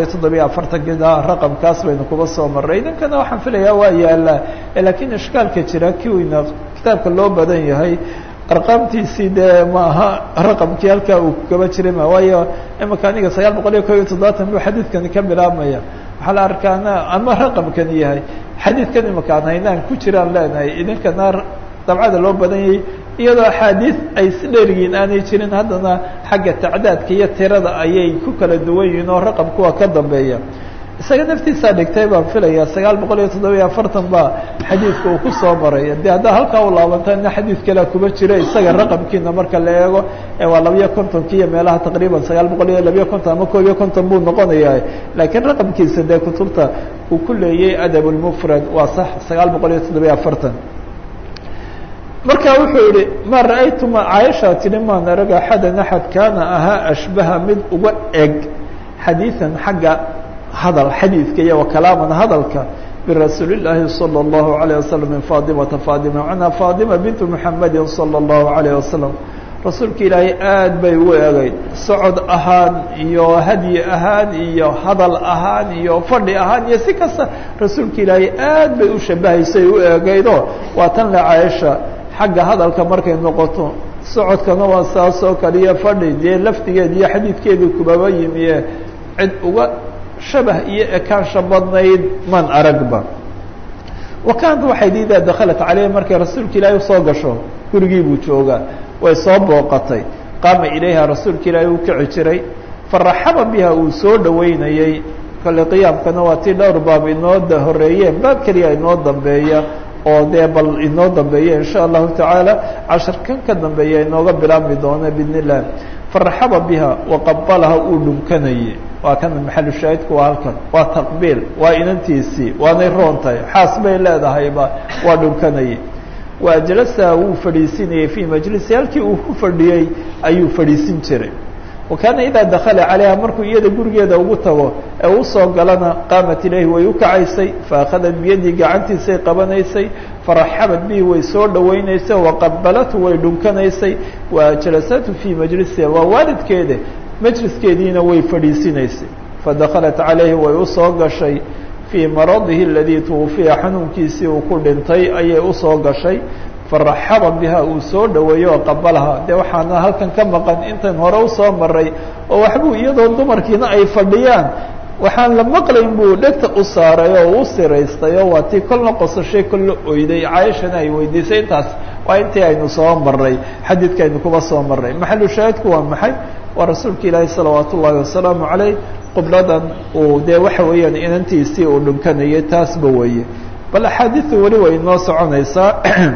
947 raqamkaas baynu kuba soo maray ninkana waxaan filayaa waa yaalaa laakiin ishkaalka jira kiwina kitaabka loo badan yahay arqaamtiisii dee ma aha raqamkii halkaa uu kaba jiray ma waayo imaka aniga 971 buu xadiidkani ka bilaabmaya waxaa la arkaana ama raqamkani yahay xadiidkan imaka aan haynaan ku jiraan leenahay idinkana dabcada loo badan yahay iyadoo axaadiis ay isdheeriyiin aanay jirin haddana xagga tacdaadka iyo tirada ayay ku kala duwan yihiin oo raqamku waa ka dambeeya isaga naftiisaa dhigtay baan filaya 947 baa xadiidka uu ku soo maray de haddaa halkaa u laabantana xadiid kalea kuba jira isaga raqamkiina marka la eego waa 250 iyo meelaha taqriiban 950 ama 150 buu noqonaya laakiin raqamkiisa dee kutubta uu ku leeyay adab lmufrad waa sax 947 marka wuxuu yihi ma ra'aytu ma caaisha tidhi maan arag axadan axad kaana ahaa ashbaha mid uga eg xadiiثan xagga hadal xadiidka iyo kalaaman hadalka birasuuli الlaahi salى الlahu عalيه wasalam min faadimata faadima macnaa faadima bintu muxamedi salى الlahu عalيه wasalam rasuulka ilaahay aad bay u eegeyd socod ahaan iyo hadyi ahaan iyo hadal ahaan iyo fadhi ahaan iyo si kasta rasuulka ilaahay aad bay u shabahaysay u eegeydo waa tan le caaisha xagga hadalka markay noqoto socodkana waa saas oo kaliya fadhi dee laftigeed iyo xadiidkeedii kubaba yimiye cid uga shabah iyo ekaansha badnayd man aragba wa kaanat waxay diidaa dakhalat caleyh markay rasuulka ilaahay usoo gasho gurigii buu joogaa way soo booqatay qaama ilayha rasuulka ilaahay uu kici jiray faraxaba biha uu soo dhaweynayey kale qiyaamkana waa tii dhowr baab inoo horeeyeen baab keliya inoo dambeeya oo dee bal inoo dambeeya in sha allahu tacaala casharkan ka dambeeya inooga bilaabmi doona biidn illah faraxaba biha waqabalaha uu dhunkanayey waa kan maxalu shaahidku waa halkan waa taqbiil waa inantiisii waanay roontahay xaas bay leedahayba waa dhunkanayey waa jalasaha wuu fadhiisinayey fii majlisi halkii uu ku fadhiyey ayuu fadhiisin jiray wa kaana idaa dakala calayha markuu iyada gurigeeda ugu tago ee u soo galana qaamat ilayhi way u kacaysay faakhadat biyadii gacantiisay qabanaysay faraxabat bihi way soo dhawaynaysay waqabalatu way dhunkanaysay wa jalasatu fii majlisiha waa waalidkeeda majliskeediina way fadhiisinaysay fadakhalat calayhi way usoo gashay fii maradihi aladii twufiya xanuunkiisii uu ku dhintay ayay usoo gashay faraxaba biha uu soo dhaweeyo oo qabalaha dee waxaana halkan ka maqan intan hore usoo maray oo waxbuu iyadoo dumarkiina ay fadhiyaan waxaan la maqlayn buu dhegta u saaray oo u siraystay oo waa tii kolna qosashay kolna oyday caaishana ay weydiisay intaas waa intii aynu soo maray xadiidka aynu kuba soo maray maxalu shaahidku waa maxay waa rasuulka ilaahi salawaat ullaahi wasalaamu caleyh qibladan uu dee waxa weeyaan inantiisii uu dhunkanayay taasba weeye bal axaadiidu weli way inoo soconaysaa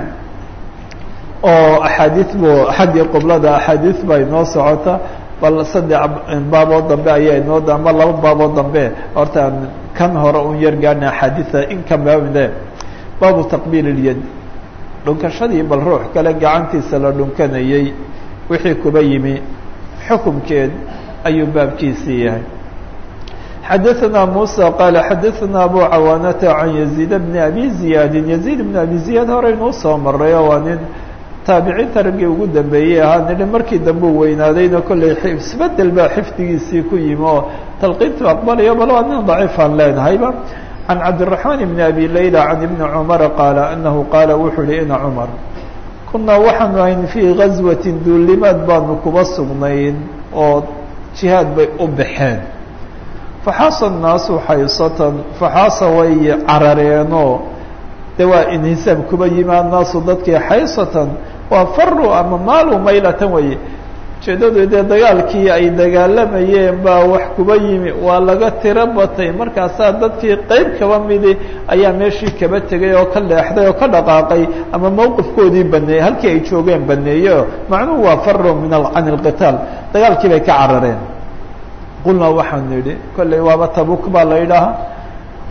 oo axaadiid bu xaggii qiblada axaadiid baa inoo socota bal 3 baabood dambe ayaa inoo ama 2 baabood dambe horta kan hore un yar gaarna axaadiida in ka baabide baabu taqbiil اlyad dhunkashadii bal ruux kale gacantiisa la dhunkanayey wixii kuba yimi xukumkeed ayuu baabkiisii yahay xadaثna muسى qال xadaثna abu cawaanata can يزيid bn abi زiyaadi يزيid bn abi زiyaad hore inuu soo maray oo waa nin taabiciinta raggii ugu dambeeyey ahaa nidhi markii dambe u weynaadayna kollay isbedel baa xifdigiisii ku yimi oo talqiintu aqbalayo bal waa nin daciifaan leenahayba can cabdالرaحmaan bn abi layla can ibni cumara qaala anahu qaala wuxuu hi ina cumar kunaa waxaanu ahayn fii gazwati duulimaad baanu kuba sugnayn oo jihaad bay u baxeen faxaasa الnaasu xaysatan faxaasa way carareenoo de waa inhisaab kuba yimi annaasu dadkii xaysatan waa faru ama maalu maylatan weye ujeedadu dee dagaalkii ay dagaalamayeen baa wax kuba yimi waa laga tiro batay markaasaa dadkii qeyb kaba midi ayaa meeshii kaba tegay oo ka leexday oo ka dhaqaaqay ama mowqifkoodii baneeyey halkii ay joogeen baneeyo macnuhu waa faru min can اlqitaal dagaalkii bay ka carareen qulnaa waxaan nidhi kollay waaba tabuk baa la yidhaahaa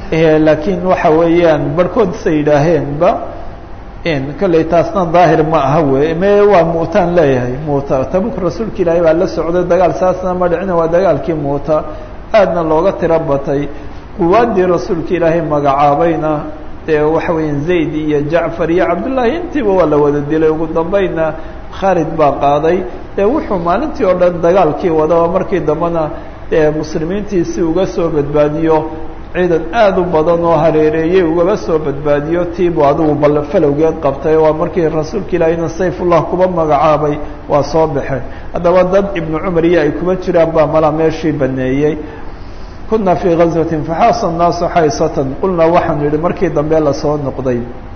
laakiin waxa weeyaan barhkood say yidhaaheenba kolley taasna daahir ma aha wey me waa mu'taan leeyahay muuta tabuk rasuulka ilaahay baa la socday dagaal saasna ma dhicina waa dagaalkii muuta aadna looga tiro batay quwaadii rasuulka ilaahay magacaabayna dee waxa weeyaan zayd iyo jacfar iyo cabdullaahi intiiba waa la wada dilay ugu dambayna khaalid baa qaaday dee wuxuu maalintii oo dhan dagaalkii wada markii dambena dee muslimiintii si uga soo badbaadiyo ciidan aad u badan oo hareereeyey ugaba soo badbaadiyo tiibu adigu falowgeed qabtay waa markii rasuulka ilaahayna sayfullah kuba magacaabay waa soo baxeen haddaba dad ibnu cumar iyo ay kuba jiraan baa mala meeshii baneeyey kuna fii gazwatin faxaasa الnaasu xaysatan qulnaa waxaanu yihi markii dambe lasoo noqday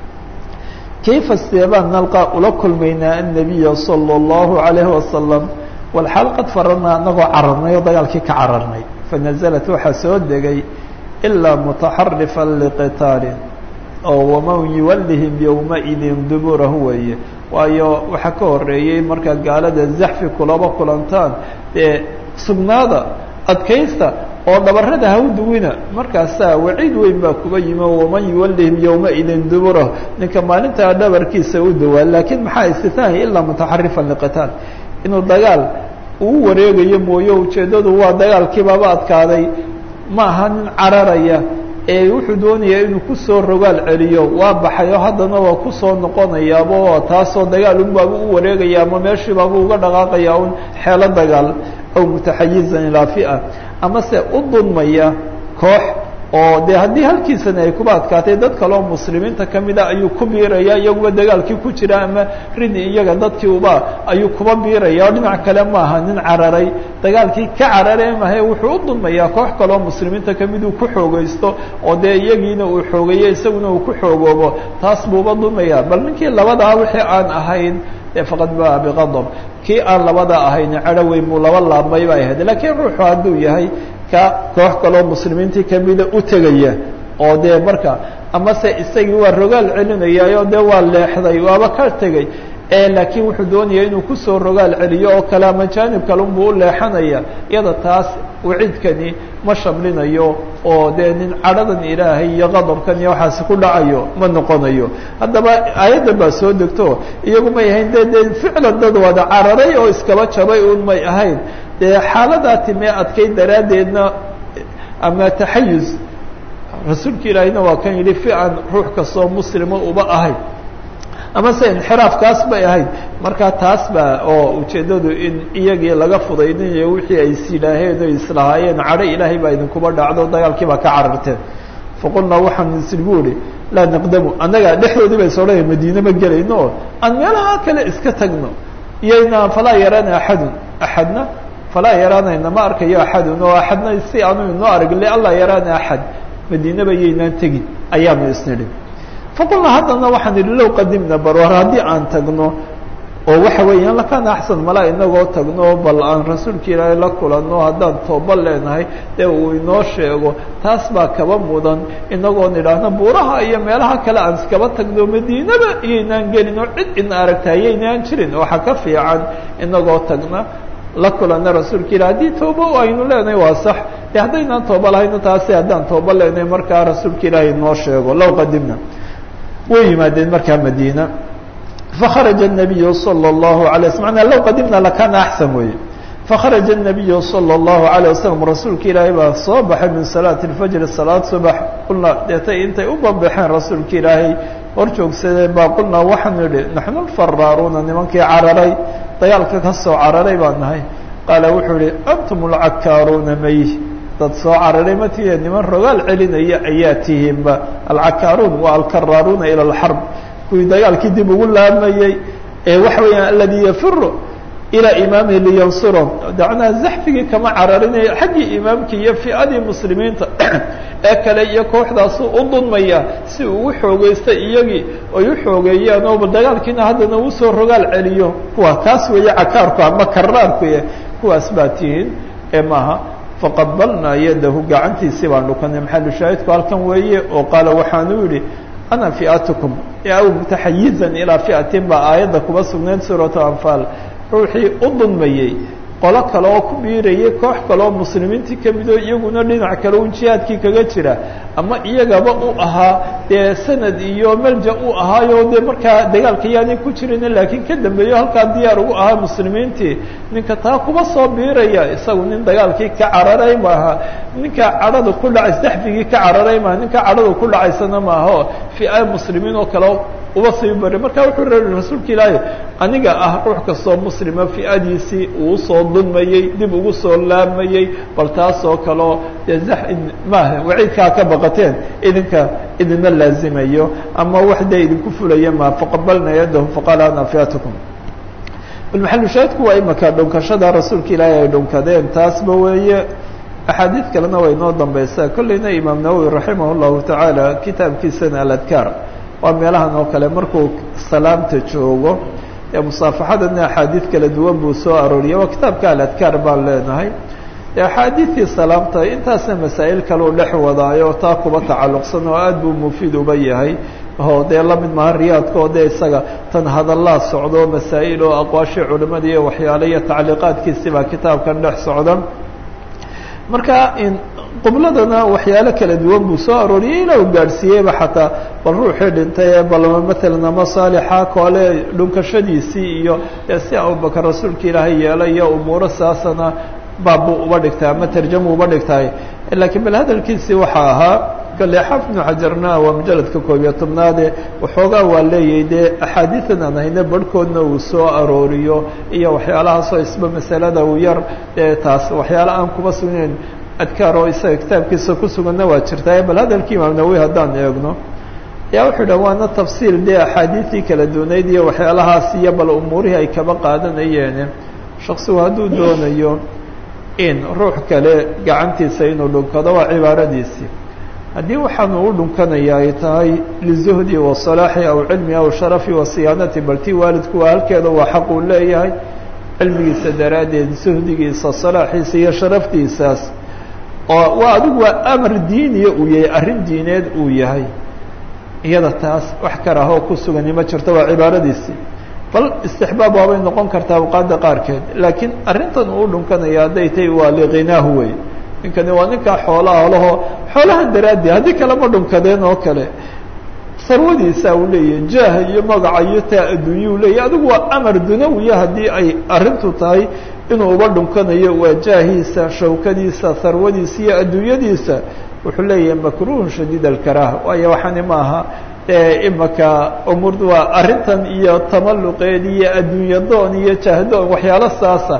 kayfa seebaan nalqaa ula kulmaynaa annabiya salى اllahu عalayhi wasalam walxaal qad faranaa anagoo cararnay oo dagaalkii ka cararnay fanaزlat waxaa soo degay ilaa mutaxarifan liqitaalin oo waman yuwallihim yowmaidin duburahu weeye waayo waxaa ka horeeyey markaa gaalada zaxfi kulaba kulantaan dee sugnaada adkaysta oo dhabarada ha u duwina markaasaa waciid weyn baa kuba yimi waman yuwallihim yowmaidin duburahu ninka maalintaa dhabarkiisa u dawaa laakiin maxaa istitaahi ilaa mutaxarifan liqitaal inuu dagaal uu wareegayo mooye ujeeddadu waa dagaalkiibaba adkaaday ma aha nin cararaya ee wuxuu doonayaa inuu kusoo rogaal celiyo waa baxayo haddana waa kusoo noqonayaaba taasoo dagaal unbaaba u wareegaya ama meeshiibaaba uga dhaqaaqaya un xeelo dagaal aw mutaxayizan ilaa fi'a ama se u dulmaya koox oo dee haddii halkiisana ay kuba adkaatay dad kale oo muslimiinta kamida ayuu ku biiraya iyaguba dagaalkii ku jira ama ridi iyaga dadkii uba ayuu kuba biiraya oo dhinac kale maaha nin cararay dagaalkii ka carare mahe wuxuu u dulmayaa koox kale oo muslimiinta kamid uu ku xoogaysto oo dee iyagiina uu xoogeeyo isaguna uu ku xoogoobo taas buuba dulmaya bal ninkii labadaa wixii aan ahayn dee faqad baa biqadab kii aan labada ahayn cadho weyn buu laba laabmay bay ahayd laakiin ruuxu hadduu yahay koox kaloo muslimiintii kamida u tegaya oo dee marka amase isagii waa rogaal celinayaayo dee waa leexday waaba ka tegay laakiin wuxuu doonaya inuu kusoo rogaal celiyo oo kale ama jaanib kale unbuu u leexanaya iyada taas waciidkani ma shamlinayo oo dee nin cadhadan ilaahay iyo qadabkan iyo waxaasi ku dhacayo ma noqonayo haddaba aayadda baa soo degto iyagu may ahayn dee ficlan dad wada cararay oo iskaba jabay un may ahayn dee xaaladaa timee adkay daraaddeedna ama taxayuz rasuulka ilaahayna waa kan yidhi fican ruux kastoo muslima uba ahayd ama se inxiraafkaas bay ahayd markaa taas baa oo ujeeddadu in iyagii laga fudaydinayo wixii ay is yidhaaheen o islahaayeen cadho ilaahay baa idinkuba dhacdo dagaalkii baa ka cararteen faqulnaa waxaan isl bu ihi laa naqdamu annaga dhexdoodii bay soo dhahay madiine ma gelayno oo aan meelaha kale iska tagno iyayna falaa yaraana axadun axadna falaa yaraanayna ma arkayo axadun oo axadna si aanu inoo arag lianlaa yaraana axad madiinaba yaynaan tegin ayaanu isnidhi faqulnaa haddana waxaan idhi low qadimna bar war haddii aan tagno oo waxa weeyaan lakana axsan malaa inagoo tagno bal aan rasuulka ilaahay la kulanno haddaan tooba leenahay dee uu inoo sheego taas baa kaba mudan inagoon idhaahno buuraha iyo meelaha kale aan iskaba tagno madiinaba iyaynaan gelin oo cid ina aragtay yaynaan jirin waxaa ka fiican inagoo tagna la kulanna rasuulka ilahi haddii tooba aynu leenahay waa sax dee haddaynaan tooba lahayno taasi haddaan tooba leenahay markaa rasuulka ilaahay inoo sheego low qadimna way yimaadeen markaa madiina fakharaja الnabiyu salى الlahu alay wasl manaa low qadimna lakana axsan weye fakharaja الnabiyu salى الlahu عalيه wasalam rasuulka ilaahay baa soo baxay min salaati اlfajri salaad subax qulnaa deetay intay u banbaxeen rasuulka ilaahay hor joogsadeen baa qulnaa waxaanu idhi naxnu lfaraaruuna nimankii cararay dagaalka ka soo cararay baan nahay qaala wuxuu ihi antum اlcakaaruuna may dad soo cararay ma tihiin niman rogaal celinaya ayaa tihiinba alcakaaruun waa alkaraaruuna ilى اlxarb kuwii dagaalkii dib ugu laamayey ee waxa weeyaan aladi yafiru ilaa imaamihi liyansurahum dacnaa zaxfigii kama cararinayo xaggii imaamkii iyo fi'adii muslimiinta ee kale iyo kooxdaasuu u dulmaya si uu u xoogaysta iyagii ay u xoogeeyaan oo dagaalkiina haddana uu soo rogaal celiyo kuwa kaas weeye cakaarku ama karaarku kuwaas baa tihiin ee maaha faqabalnaa yadahu gacantiisii baan dhukanay maxalu shaahidku halkan weeye oo qaala waxaanu yihi ana fi'atukum aw mutaxayizan ilaa fi'atin baa aayadda kuba sugnayd suuratu anfaal ruuxii u dulmayey qolo kale oo ku biirayay koox kale oo muslimiintii ka midoo iyaguna dhinac kale un jihaadkii kaga jira ama iyagaba u ahaa dee sanad iyo malja u ahaayo dee markaa dagaalka yaanay ku jirin laakiin ka dambeeyo halkaa diyaar ugu ahaa muslimiintii ninka taa kuba soo biiraya isagu nin dagaalkii ka cararay maaha ninka cadhada ku dhacays daxfigii ka cararay maaha ninka cadhada ku dhacaysana maaha fi'a muslimiin oo kale uba sii baray marka wuxuu reeri rasuulka ilaahay aniga ah ruux kastoo muslima fi'adiisii uu soo dulmayey dib ugu soo laamayey bal taasoo kaleo dee maaha waciidkaa ka baqateen idinma laazimayo ama wax dee idinku fulaya ma faqabalna yadahum faqaala ana fiatukum balmaxalu shaahidku waa imaka dhunkashada rasuulka ilaahay ay dhunkadeen taasba weeye axaadiid kalena way inoo dambaysaa kollayna imaam nawowi raximah llahu tacaala kitaabkiisana aladkaar waa meelahan oo kale markuu salaamta joogo ee musaafaxadana axaadiid kala duwan buu soo arooriyay waa kitaabka aladkaar baan leenahay axaadiidtii salaamta intaasna masaa'il kale u dhex wadaayo taa kuba tacalluqsan oo aad buu mufiid uba yahay oo dee lamid maha riyaadka oo dee isaga tan hadallaa socdo masaa'il oo aqwaashii culimada iyo waxyaale iyo tacliiqaadkiisi baa kitaabkan dhex socda marka qibladana waxyaalo kala duwan buu soo arooriyey ilaa uu gaadhsiiyeyba xataa bal ruuxii dhintay bal matalan ama saalixa koole dhunkashadiisii iyo si abubakar rasuulka ilaahay yeelay iyo umuuro saasana baabbuu uba dhigtay ama tarjamu uba dhigtay laakiin bal hadalkiisii waxaa ahaa kale xaafid ibnu xajarna waa mujaladka 11 waxoogaa waa leeyahay dee axaadiidan aan hayna barhkoodna uu soo arooriyo iyo waxyaalahaasoo isba masalada uu yar taas waxyaala aan kuba sugnayn adkaar oo isaga kitaabkiisa ku suganna waa jirtaa bal hadalkii imaam nawawi haddaan eegno yaa wuxuu dha waana tafsiil dee axaadiistii kala duunayd iyo waxyaalahaas iyo bal umuurihii ay kaba qaadanayeen shaksigu hadduu doonayo in ruux kale gacantiisa inuu dhunkado waa cibaaradiisii haddii waxaanu u dhunkanaya ay tahay lizuhdi wa salaaxi aw cilmi aw sharafi wa siyaanati balti waalidku waa halkeeda waa xaq uu leeyahay cilmigiisa daraaddeed suhdigiisa salaaxiisa iyo sharaftiisaas oo waa adigu waa amar diiniya uu yahay arrin diineed uu yahay iyada taas wax karahoo ku sugani ma jirto waa cibaaradiisii bal istixbaab waabay noqon kartaa awqaadda qaarkeed laakiin arrintan uu dhunkanaya hadday tahay waa liqinaahu wey ninkani waa ninkaa xoolaha laho xoolahan daraaddeed haddii kale ma dhunkadeen oo kale sarwadiisa uu leeyahay jaah iyo magaca iyo taa adduunyuu leeyahay adigu waa amar dunawiya haddii ay arrintu tahay inuu uba dhunkanayo waa jaahiisa shawkadiisa sarwadiisa iyo adduunyadiisa wuxuu leeyahay makruuhun shadiid alkaraaha waayo waxaani maaha imaka umuurda waa arrintan iyo tamalluqeed iyo adduunya doon iyo jaahdoon waxyaalo saasa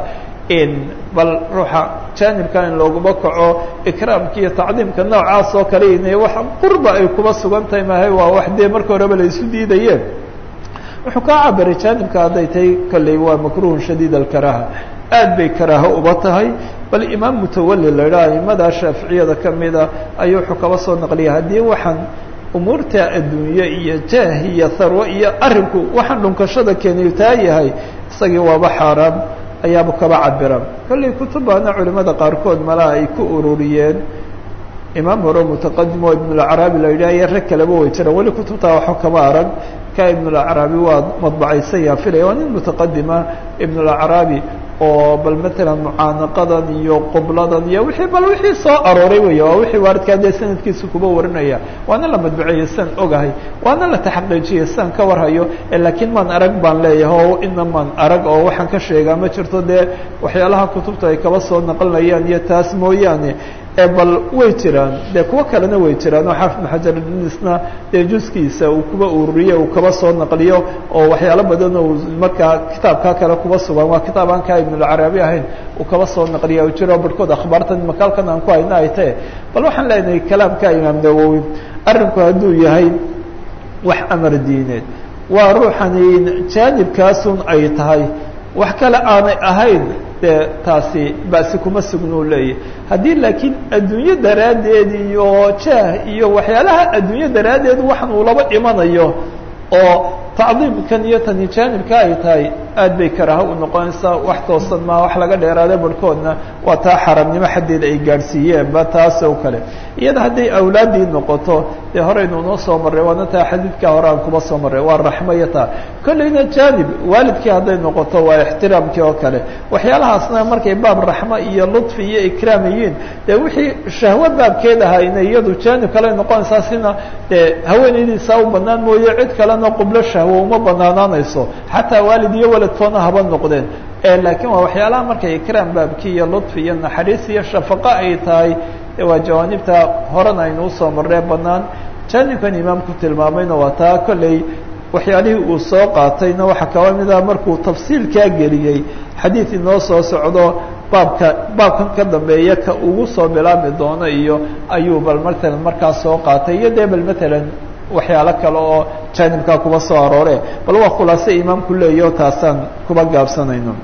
bal ruuxa jaanibka in looguma kaco ikraamka iyo tacdiimka noocaas oo kale inay wax qurba ay kuba sugan tahay maahay waa wax dee marka horeba la isu diidayeen wuxuu kaa cabiray jaanibka hadday tahay kolley waa makruuhun shadiid alkaraaha aad bay karaaho uba tahay bal imaam mutawalli la idhaha aimada shaaficiyada kamida ayuu wuxuu kaba soo naqliyay haddii waxaan umuurta adduunye iyo jaah iyo harwo iyo arrinku waxaan dhunkashada keeniyu taa yahay isagii waaba xaaraam ayaaba kaba cabira kolley kutubaana culimada qaarkood malaha ay ku ururiyeen imaam hore mutaqadim oo ibnulacraabi la yidhaha iyo rag kaleba way jiraan weli kutubtaa waxba kama arag ka ibnulacraabi waa madbacaysan yaa filaya waa nin mutaqadima ibnulacraabi oo bal matalan mucaanaqadan iyo qubladan iyo wixii bal wixii soo arooray wey waa wixii waaridkaa dee sanadkiisa kuba warinaya waana la madbuceeye san ogahay waana la taxaqiijiye san ka warhayo laakiin maan arag baan leeyahay oo ina maan arag oo waxaan ka sheegaa ma jirto dee waxyaalaha kutubta ay kaba soo naqlinayaan iyo taas mooyaane bal way jiraan dee kuwo kalena way jiraan oo xaafid ibn xajar isna dee juskiisa uu kuba ururiye uu kaba soo naqliyo oo waxyaalo badan oo markaa kitaabkaa kale kuba sugan waa kitaab aan kaa ibnulcaraabi ahayn uu kaba soo naqliya u jiro barhkood akhbaartan makaalkan aan ku hayna ay tahe bal waxaan leenahay kalaamka imaam nawowi arrinku hadduu yahay wax amar diineed waa ruuxani jaanibkaasun ay tahay wax kale aanay ahayn dee taasi basi kuma sugnuu leeyahy haddii laakiin adduunyo daraaddeed iyo jaah iyo waxyaalaha adduunyo daraaddeed waxan uu laba imanayo oo tacdiimkan iyo tani jaanibka ay tahay aad bay karaaha u noqonaysaa wax toosan maa wax laga dheeraada barhkoodna waa taa xaramnimo xaddeed ay gaadhsiiyeenba taas oo kale iyada hadday awlaaddii noqoto dee horeynu noo soo marray waana taa xadiidkaa hore aan kuba soo marray waa raxmo iyo taa kolleyna jaanib waalidkii hadday noqoto waa ixtiraamkii oo kale waxyaalahaasna markay baab raxmo iyo ludfi iyo ikraam yihiin dee wixii shahwo baabkeed ahayna iyadu jaanib kale noqonaysaa sina dee haweenaydiisaa u banaan mooye cid kalena qublo shahwo uma banaanaanayso xataa waalid iyo waladkoona haba noqdeen laakiin waa waxyaalaha markay ikraam baabkii iyo ludfi iyo naxariis iyo shafaqo ay tahay waa jawaanibta horena aynu usoo marree banaan jaanibkan imaamku tilmaamayna waa taa kolley waxyaalihii uu soo qaatayna waxaa kaba mida markuu tafsiilkaa geliyey xadiid inoo soo socdo baabkan ka dambeeya ka ugu soo bilaabmi doono iyo ayuu bal matalan markaas soo qaatay iyo dee bal matalan waxyaalo kale oo jaanibkaa kuba soo aroore bal waa khulaase imaamku leeyaho taasaan kuba gaabsanayno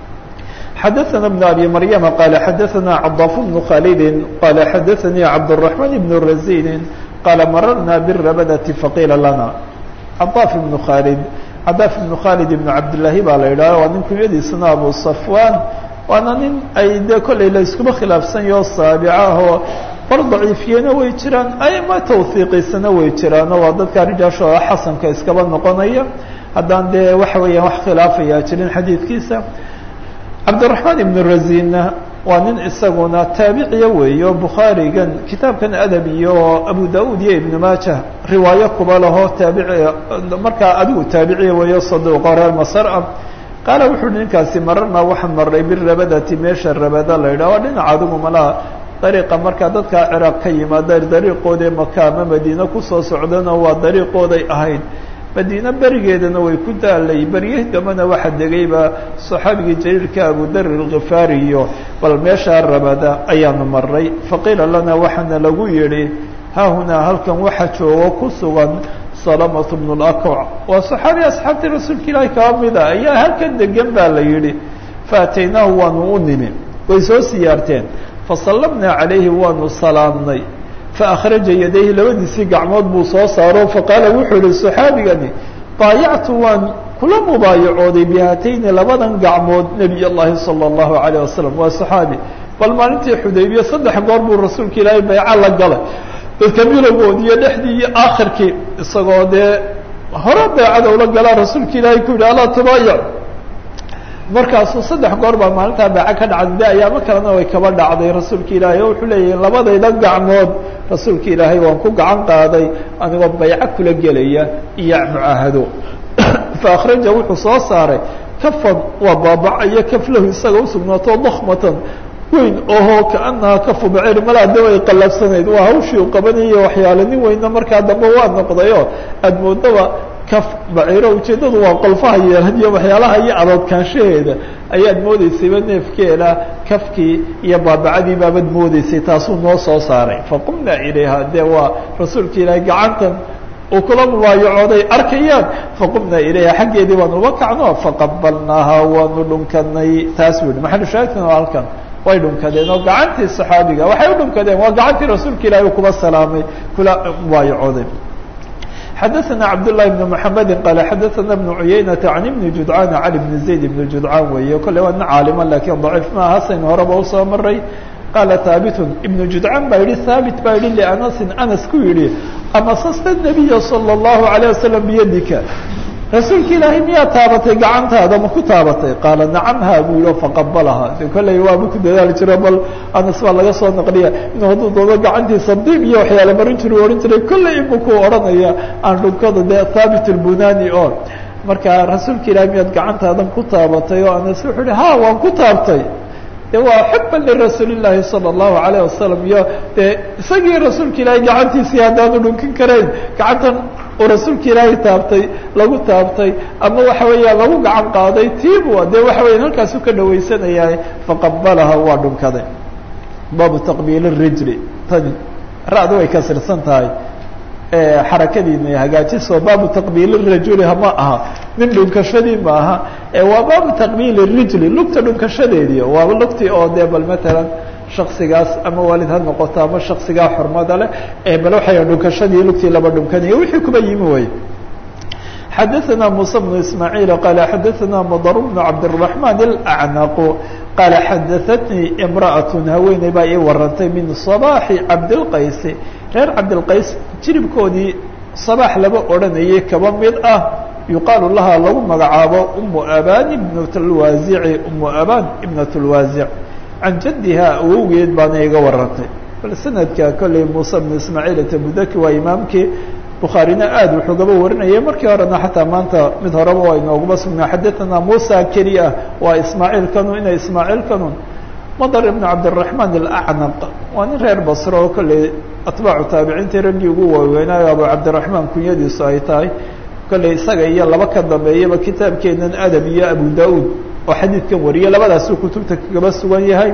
xadaثna بن أbي مryم qال xadaثna cضاf بن khالd qال xadaثnي cabdالرحمن بن رزين qال marrna بالربdة faqيla lana cضاf بن khالد cضاf بن khالد بن cabdاللahi baa la yidhah waa nin kunyadiisana abu صفوان waana nin ay de kolley la iskuba khilaafsanyaho saabicahoo bar daciifiyena way jiraan ama tawhiiqisana way jiraano waa dadka rijaashooda xasanka iskaba noqonaya haddaan dee waxa weeyaan wax khilaafayaa jirin xadiidkiisa cabdالرaحmaan ibn razinna waa nin isaguna taabiciya weeyo bukhaarigan kitaabkan adab iyo abu da-ud iyo ibn maaja riwaayo kuba laho taabici markaa adigu taabiciya weeyo saduuqa reer masr ah qaala wuxu uhi ninkaasi mararna waxaan maray birabadati meesha rabada la yidhah waa dhinaca adigu malaha dariiqa markaa dadkaa ciraaq ka yimaada dariiqoodee maka ama madiine kusoo socdana waa dariiqooday ahayd madiine berigeedana way ku daalay beryah dambana waxa degayba saxaabigii jaliilka abudar alkhifaari iyo bal meeshaa rabada ayaanu maray faqiila lana waxaana lagu yihi haahunaa halkan waxa joogo ku sugan salamة بن الأكوع waa صaxaabi asxaabtii rasuulka ilaahi kaba mida ayaa halkan degan baa la yihi faataynaahu waanu u nimi way soo siyaarteen fasallamnaa عalayhi waanu salaamnay faأkhraja yadayhi labadiisii gacmood buu soo saaro faqaala wuxuu yihi صaxaabigani baayactu waan kula mubaayacooday bihaatayni labadan gacmood nebiy الlahi salى الlahu عalيه wasalam waa صaxaabi bal maalintii xudaybiya 3 goor buu rasuulka ilaahay bayco la galay dadka milagood iyo dhexdii iyo aakhirkii isagoo dee hore beecada ula galaa rasuulka ilaahay ku yidhi alaa tubaayac markaasuu 3 goor baa maalintaa beeco ka dhacday de ayaamo kalena way kaba dhacday rasuulka ilaahay oo wuxuu leeyahay labadayda gacmood rasuulka ilaahay waan ku gacan qaaday anigoo bayco kula gelaya iyo mucaahado fa akhraja wuxuu soo saaray kafan waa baabacayo kaflahu isaga usugnaato dakmatan weyn oho kaanaha kafu bacir malaa de way qalabsanayd waa hawshii u qabanaya waxyaale nin weyna markaa dambe waa noqdayo aada moodaba kaf baciro ujeeddadu waa qolfaha yeelad iyo waxyaalaha iyo adoodkaanshaheeda ayaad moodeysayba neefkeeda kafkii iyo baabacadii baabad moodeysay taasuu noo soo saaray faqumnaa ilayha dee waa rasuulka ilaahay gacantan uu kula mubaayacooday arkayaan faqumnaa ilayha xaggeedii baanu uba kacno faqabalnaaha waanu dhunkanay taas weli maxalu shaahidkana waa halkan way dhunkadeen oo gacantii صaxaabiga waxay u dhunkadeen waa gacantii rasuulka ilahi kuba salaamay kula mubaayacooday xadaثna cabdاللahi بن محamedi qala xadaثna بن cuyaynaةa عan ibni judcaan cali bn zayd ibn judcaan weeye kolley waa nin caalima lakiin ضaciif ma hasayn horeba usoo maray qaala haabitun ibnu judcaan baa yihi haabit baa yihi lianasin anas ku yihi amasasta الnabiya salى الlahu عalيه wasalam biyadika rasuulka ilaahay miyaa taabatay gacantaada ma ku taabatay qaala nacam ha buu yihi faqabalaha de kolley waaba ku dadaali jiro bal anas baa laga soo naqliya inuu hadduu doodo gacantiisa diib iyo waxyaale marin jiru ohan jiray kolley inbuu ku odhanaya aan dhunkada dee thaabit albunani oo marka rasuulka ilahay miyaad gacantaadan ku taabatay oo anas wuxuu yihi ha waan ku taabtay de waa xuban lirasuuli llaahi salى الlahu عalيه wasalam iyo dee isagii rasuulka ilaahay gacantiisii haddaanu dhunkin karayn gacantan oo rasuulka ilaahay taabtay lagu taabtay ama waxa weeya lagu gacan qaaday tiibu dee waxa weya halkaasu ka dhawaysanaya faqabalaha waa dhunkaday baabu taqbiil الrijli tani ra-da way kasirsan tahay xarakadiina hagaajiso baabu taqbiil الrajuli ma aha nin dhunkashadii ma aha waa baabu taqbiil الrijli lugta dhunkashadeedii waa lugtii oo dee bal matalan shaksigaas ama waalid ha noqoto ama shaksigaa xurmada leh bal waxay dhunkashadii lugtii laba dhunkanayo wixii kuba yimi way xadaثna muسى بن ismاعيل qala xadaثna mdr بن cabdالرحمن الأعنaq qaala xadaatnii imra'atun haweeney baa ii warantay min sabaaxi cabdilqaysi reer cabdilqays jiribkoodii sabaax laba odhanayay kaba mid ah yuqaalu lahaa lagu magacaabo umu abaan ibnat lwaasici umu abaan ibnat lwaasic can jaddihaa awowgeed baana iga warantay bal sanadka kolley muuse bnu ismaaciil atabudaki waa imaamkii bukhaarina aad wuxuu gaba warinayay markii horena xataa maanta mid horeba waa inooguma sugnaa xadatanaa muusa keli ah waa ismaaciil kanun ina ismaaciil kanun madar ibnu cabdiraxmaan alacnaq waa nin reer basro oo kolley atbaacu taabiciintii raggii ugu waaweynaayo abu cabdiraxmaan kunyadiisu ay tahay kolley isaga iyo laba ka dambeeyaba kitaabkeenan adab iyo abu da-uud oo xadiidkan wariyay labadaasuu kutubta kagaba sugan yahay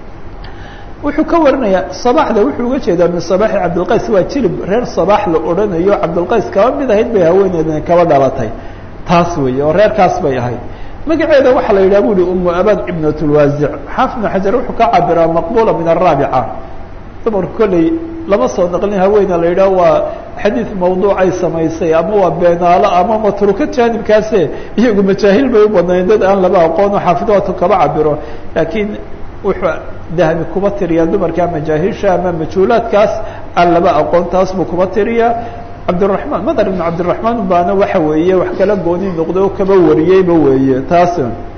wuxuu ka warinayaa sabaxda wuxuu uga jeedaa min sabaaxi cabdilqays waa jirib reer sabaax la odhanayo cabdilqays kaba mid ahayd bay haweeneedani kaba dhalatay taas weeye oo reerkaas bay ahayd magaceeda waxaa la yidhaha buli umu abaan ibnat lwaasic xaafid ibnu xajar wuxuu ka cabiraa maqbula min araabica dumar kolley lama soo naqlin haweena la yidhaha waa xadiid mawduucay samaysay ama waa beenaalo ama matruka jaanibkaase iyagu majaahil bay u badnayn dad aan laba aqoon oo xaafidaatu kaba cabiro laakiin wuxuu dahabi kuba tiriyaa dumarka majaahisha ama majhuulaadkaas aan laba aqoon taas buu kuba tiriyaa cabdiraxmaan madar ibnu cabdiraxmaan baana waxa weeye wax kala gooni noqday oo kaba wariyeyba weeye taas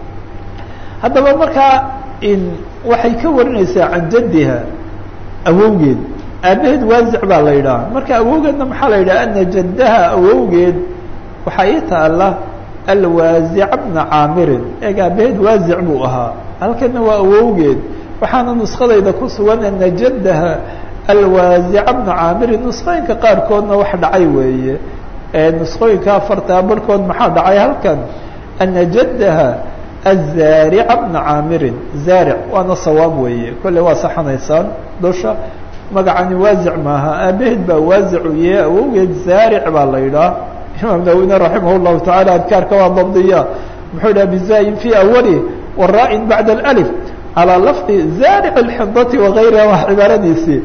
haddaba markaa waxay ka warinaysaa can jaddiha awowgeed aabaheed waasic baa la yidhaha marka awowgeedna maxaa la yidhaha ana jaddaha awowgeed waxaa ii taala alwaasica bna caamirin eeg aabaheed waasic buu ahaa halkana waa awowgeed waxaana nuskadayda ku sugan ana jaddaha alwaasica bna caamirin nusqooyinka qaarkoodna wax dhacay weeye nusqooyinka afartaa barhkood maxaa dhacay halkan ana jaddaha azaarica bna caamirin zaaric waana sawaab weeye kolley waa saxanaysaan dusha magacani waasic maaha aabaheed baa waasicu yahe awowgeed zaaric baa la yidhaha imaam nawine raximah llahu tacaala adkaarka waa dabdiya muxuu yidhaha bizayin fi awali waraa'in bacda alif calaa lafdi zaaric alxidati wagayriha waa cibaaradiisii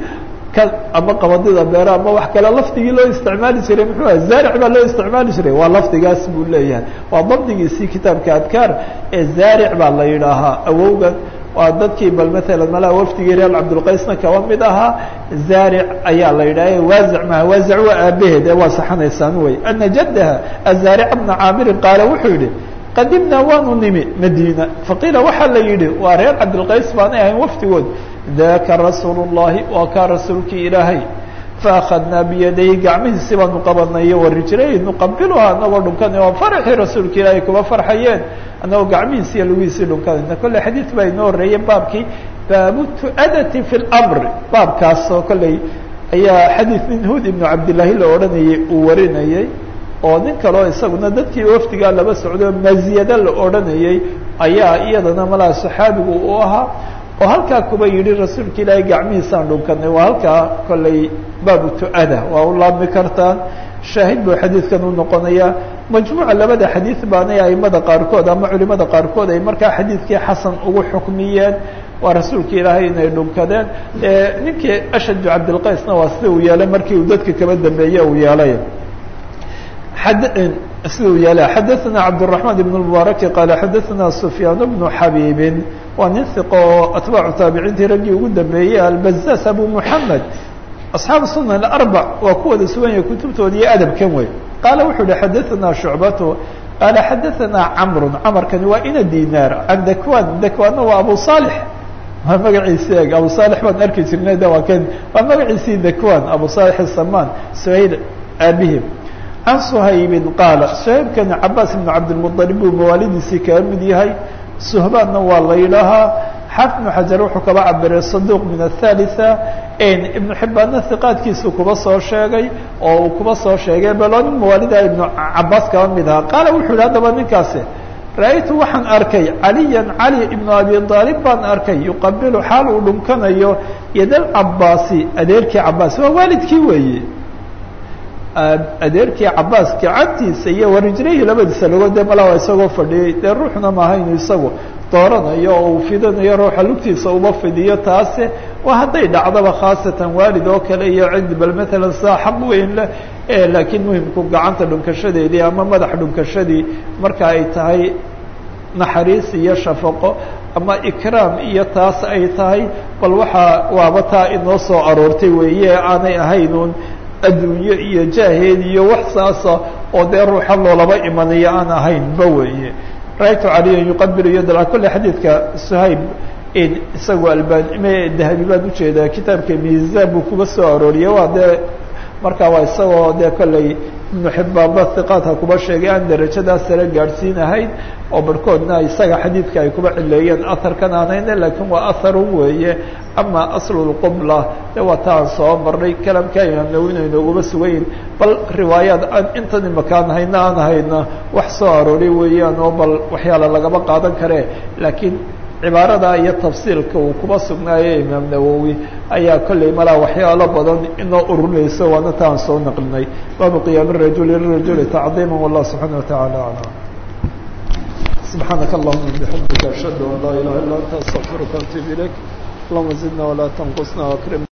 ama qabadida beera ama wax kale lafdigii loo isticmaali jiray muxuu aha zaaric baa loo isticmaali jiray waa lafdigaas buu leeyahay waa dabdigiisii kitaabka adkaar ee zaaric baa la yidhaahaa awowgan waa dadkii bal maalan malaa wafdigii reer cabdilqaysna kaba mid ahaa zaaric ayaa la yidhaha waasic maha waasic waa aabaheed ee waa saxanaysaan wey ana jaddaha azaarica bna caamirin qaala wuxuu yihi qadimnaa waanu nimi madiina faqiila waxaa la yidhi waa reer cabdilqays baanay ahayn wafdigood daka rasuulu llahi waa kaa rasuulkii ilaahay faakadnaa biyadayhi gacmihiisi baanu qabanay warijlayhi nuqabiluhaa anagoo dhunkanay waa faraxii rasuulka ilaahay kuba farxayeen anagoo gacmihiisi iyo lugihiisii dhunkanayna kolley xadiid baa inoo horeeyey baabkii baabu tu'adati fi lmr baabkaas oo kolley ayaa xadiid min hud ibnu cabdillaahi la odhanayay uu warinayay oo nin kaleo isaguna dadkii wafdigaa laba socdo maziyada la odhanayay ayaa iyadana malaa saxaabigu u ahaa oo halkaa kuba yidhi rasuulka ilaahay gacmihiisaan dhunkanay waa halkaa kolley baabu tu'ada waa u laabmi kartaan shaahid buu xadiidkan u noqonayaa majmuuca labada xadiid baanay aimada qaarkood ama culimada qaarkood ay markaa xadiidkii xasan ugu xukmiyeen waa rasuulka ilaahay inay dhunkadeen ninkii ashaju cabdilqaysna waa sida uu yeelay markii uu dadka kaba dambeeye uu yeelay sida uu yeelay xadaثna cabdالرaحman بن المبارki qaala xadaثna سufyaan بن xabiibin waa nin hiqo oo atbaacu taabiciintii raggii ugu dambeeyey albazas abu muحamed asxaabu sunan aarبع waa ku wada sugan yahay kutubtooda iyo adabkan wey qaala wuxuu uhi xadaثna shucbaة qaala xadaثna cmr cmrkani waa ina dinaar can dakwan dakwanna waa abu صالح waa magaciisi eg abu صالح baan arki jirnay de waa kan waa magaciisii dakwan abu صالح الsaman shayl aabihim can suhaybin qaala suhaybkani cabaas ibnu cabdilmuطalib buu mawaalidiisii kaga mid yahay suhbaanna waa la yidhaahaa xaafid ibnu xajar wuxuu kaba cabiray saduuq min athalitha ibnu xibbaanna hiqaadkiisuu kuba soo sheegay oo uu kuba soo sheegay baloo nin mawaalida ibnu cabaas kaba mid ahaa qaala wuxuu yihi haddaba ninkaasi ra-aytu waxaan arkay caliyan cali ibnu abi aalib baan arkay yuqabilu xaal uu dhunkanayo yadalcabaasi adeerkii cabaas waa waalidkii weeye adeerkii cabaas gacantiisa iyo warijlayhi labadiisa lagood dee malaa isagoo fadhiyey dee ruuxna maaha inuu isagu dooranayo oo uu fidanayo ruuxa lugtiisa uma fidiyo taase waa hadday dhacdaba khaasatan waalid oo kale iyo cid bal matalan saa xaq weyn leh laakiin muhimku gacanta dhunkashadeedii ama madax dhunkashadii marka ay tahay naxariis iyo shafaqo ama ikraam iyo taas ay tahay bal waxaa waaba taa inoo soo aroortay weeye aanay ahaynuun adduunyo iyo jaaheed iyo wax saasa oo dee ruuxa loolaba imanayo aan ahaynba weeye ra'aytu caliyan yuqabilu yadla kolle xadiidka suhayb isagoo dahabi baan ujeedaa kitaabka miisaan buu kuba soo arooriyey waa dee markaa waa isagoo dee kolley ibnu xibbaanba hiqaadka kuba sheegay aan darajadaas sare gaadhsiinahayn oo barhkoodna isaga xadiidka ay kuba cileeyeen aharkan aanayna laakiin waa aharun weeye ama aslulqubla de waa taan soo marnay kalamka imaam nawina inooguma sugayin bal riwaayaad aan intan imakaan hayna aan hayna wax soo aroori weeyaan oo bal waxyaala lagama qaadan kare laakiin cibaarada iyo tafsiilka uu kuba sugnaayo imaam nawowi ayaa kolley malaa waxyaalo badan inoo ururinayso waana taan soo naqlinay baabu qiyaami rajuli lirajuli tacdiima wallah subxaana watacaala aclam subxaanaka allahuma bixamdika ashhadu an laa ilaha illa anta astaqfiruka atuub ilayk allahuma zidna walaa tanqusna akrim